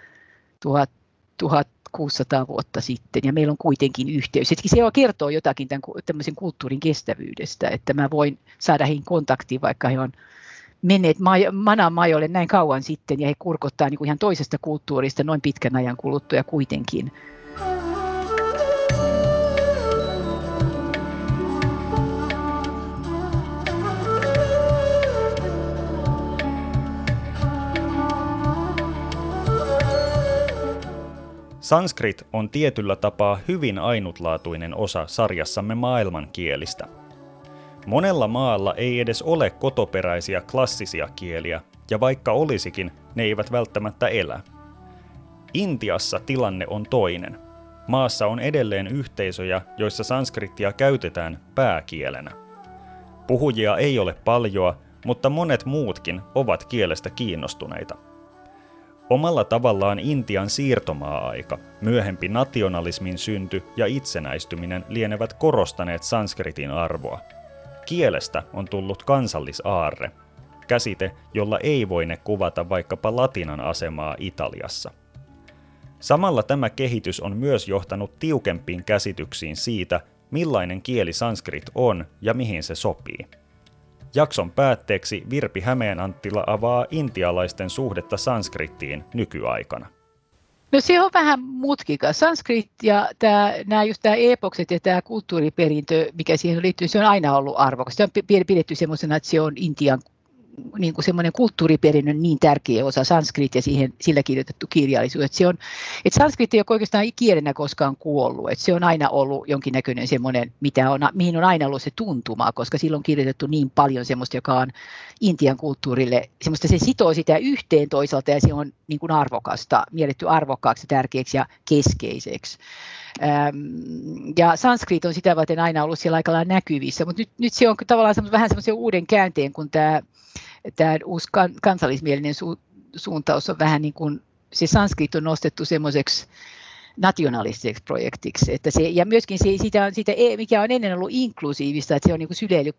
1600 vuotta sitten ja meillä on kuitenkin yhteys. Se kertoo jotakin tämmöisen kulttuurin kestävyydestä, että mä voin saada heihin kontaktiin, vaikka he on menneet manan majoille näin kauan sitten ja he kurkottaa niin kuin ihan toisesta kulttuurista noin pitkän ajan kuluttua kuitenkin. Sanskrit on tietyllä tapaa hyvin ainutlaatuinen osa sarjassamme maailmankielistä. Monella maalla ei edes ole kotoperäisiä klassisia kieliä, ja vaikka olisikin, ne eivät välttämättä elä. Intiassa tilanne on toinen. Maassa on edelleen yhteisöjä, joissa sanskrittia käytetään pääkielenä. Puhujia ei ole paljoa, mutta monet muutkin ovat kielestä kiinnostuneita. Omalla tavallaan Intian siirtomaa-aika, myöhempi nationalismin synty ja itsenäistyminen lienevät korostaneet sanskritin arvoa. Kielestä on tullut kansallisaarre, käsite, jolla ei voine kuvata vaikkapa latinan asemaa Italiassa. Samalla tämä kehitys on myös johtanut tiukempiin käsityksiin siitä, millainen kieli sanskrit on ja mihin se sopii. Jakson päätteeksi Virpi Hämeenanttila avaa intialaisten suhdetta sanskrittiin nykyaikana. No se on vähän mutkikas. Sanskrit ja nämä epokset ja tämä kulttuuriperintö, mikä siihen liittyy, se on aina ollut arvokas. Se on pidetty semmoisena, että se on Intian niin kuin semmoinen kulttuuriperinnön niin tärkeä osa sanskrit ja sillä kirjoitettu kirjallisuus. Että sanskrit ei ole oikeastaan kielenä koskaan kuollut. Että se on aina ollut jonkinnäköinen semmoinen, mihin on aina ollut se tuntuma, koska sillä on kirjoitettu niin paljon semmoista, joka on Intian kulttuurille, semmoista se sitoo sitä yhteen toisaalta ja se on niin kuin arvokasta, mielletty arvokkaaksi, tärkeäksi ja keskeiseksi. Ja sanskrit on sitä varten aina ollut siellä aika lailla näkyvissä, mutta nyt se on tavallaan vähän semmoisen uuden käänteen, kun tämä uusi kansallismielinen suuntaus on vähän niin kuin, se sanskrit on nostettu semmoiseksi nationalistiseksi projektiksi. Että se, ja myöskin sitä, mikä on ennen ollut inklusiivista, että se on niin kuin syleillyt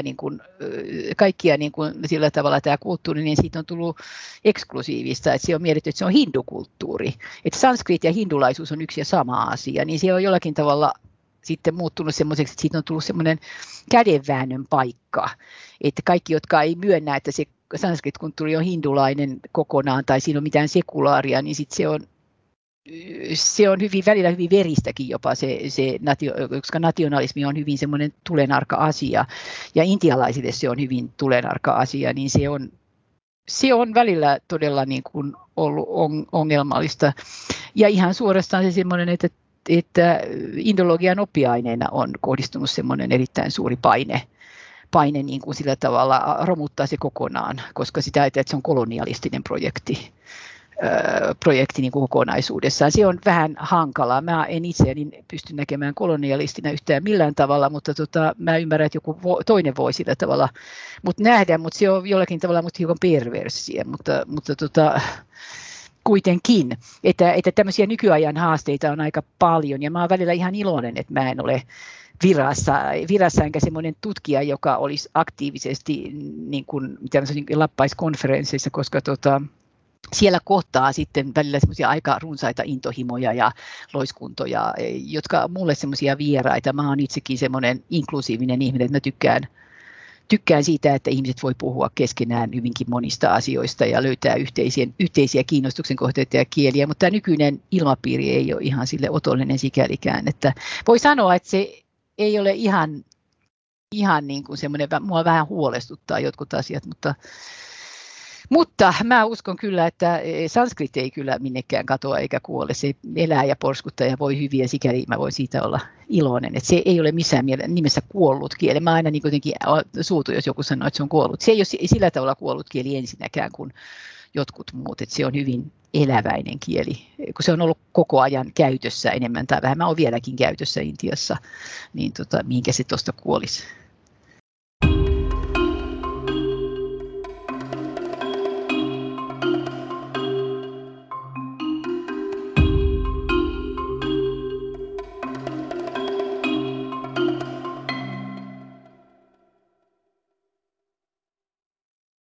kaikkia niin kuin sillä tavalla tämä kulttuuri, niin siitä on tullut eksklusiivista, että se on mietitty, että se on hindukulttuuri. Että sanskrit ja hindulaisuus on yksi ja sama asia, niin se on jollakin tavalla sitten muuttunut semmoiseksi, että siitä on tullut semmoinen kädenväännön paikka, että kaikki, jotka ei myönnä, että se sanskrit-kulttuuri on hindulainen kokonaan tai siinä on mitään sekulaaria, niin sitten se on välillä hyvin veristäkin jopa, koska nationalismi on hyvin semmoinen tulenarka asia ja intialaisille se on hyvin tulenarka asia, niin se on välillä todella niin kuin ollut ongelmallista. Ja ihan suorastaan se semmoinen, että indologian oppiaineena on kohdistunut semmoinen erittäin suuri paine niin kuin sillä tavalla romuttaa se kokonaan, koska sitä ajatellaan, että se on kolonialistinen projekti niin kuin kokonaisuudessaan. Se on vähän hankalaa. Mä en itseäni pysty näkemään kolonialistina yhtään millään tavalla, mutta mä ymmärrän, että joku toinen voi sillä tavalla nähdä, mutta se on jollakin tavalla hiukan perversiä, mutta kuitenkin, että tämmöisiä nykyajan haasteita on aika paljon, ja mä oon välillä ihan iloinen, että mä en ole virassa enkä semmoinen tutkija, joka olisi aktiivisesti niin kuin lappaiskonferensseissa, koska siellä kohtaa sitten välillä semmoisia aika runsaita intohimoja ja loiskuntoja, jotka on mulle semmoisia vieraita. Mä oon itsekin semmoinen inklusiivinen ihminen, että mä tykkään siitä, että ihmiset voi puhua keskenään hyvinkin monista asioista ja löytää yhteisiä kiinnostuksen kohteita ja kieliä, mutta tämä nykyinen ilmapiiri ei ole ihan sille otollinen sikälikään, että voi sanoa, että se ei ole ihan niin kuin semmoinen, mua vähän huolestuttaa jotkut asiat, mutta mä uskon kyllä, että sanskrit ei kyllä minnekään katoa eikä kuole. Se elää ja porskuttaa ja voi hyvin ja sikäli mä voin siitä olla iloinen. Että se ei ole missään nimessä kuollut kieli. Mä aina niin kuitenkin suutun, jos joku sanoo, että se on kuollut. Se ei ole sillä tavalla kuollut kieli ensinnäkään kuin jotkut muut. Että se on hyvin eläväinen kieli, kun se on ollut koko ajan käytössä enemmän tai vähemmän. On vieläkin käytössä Intiassa, niin mihinkä se tuosta kuolisi.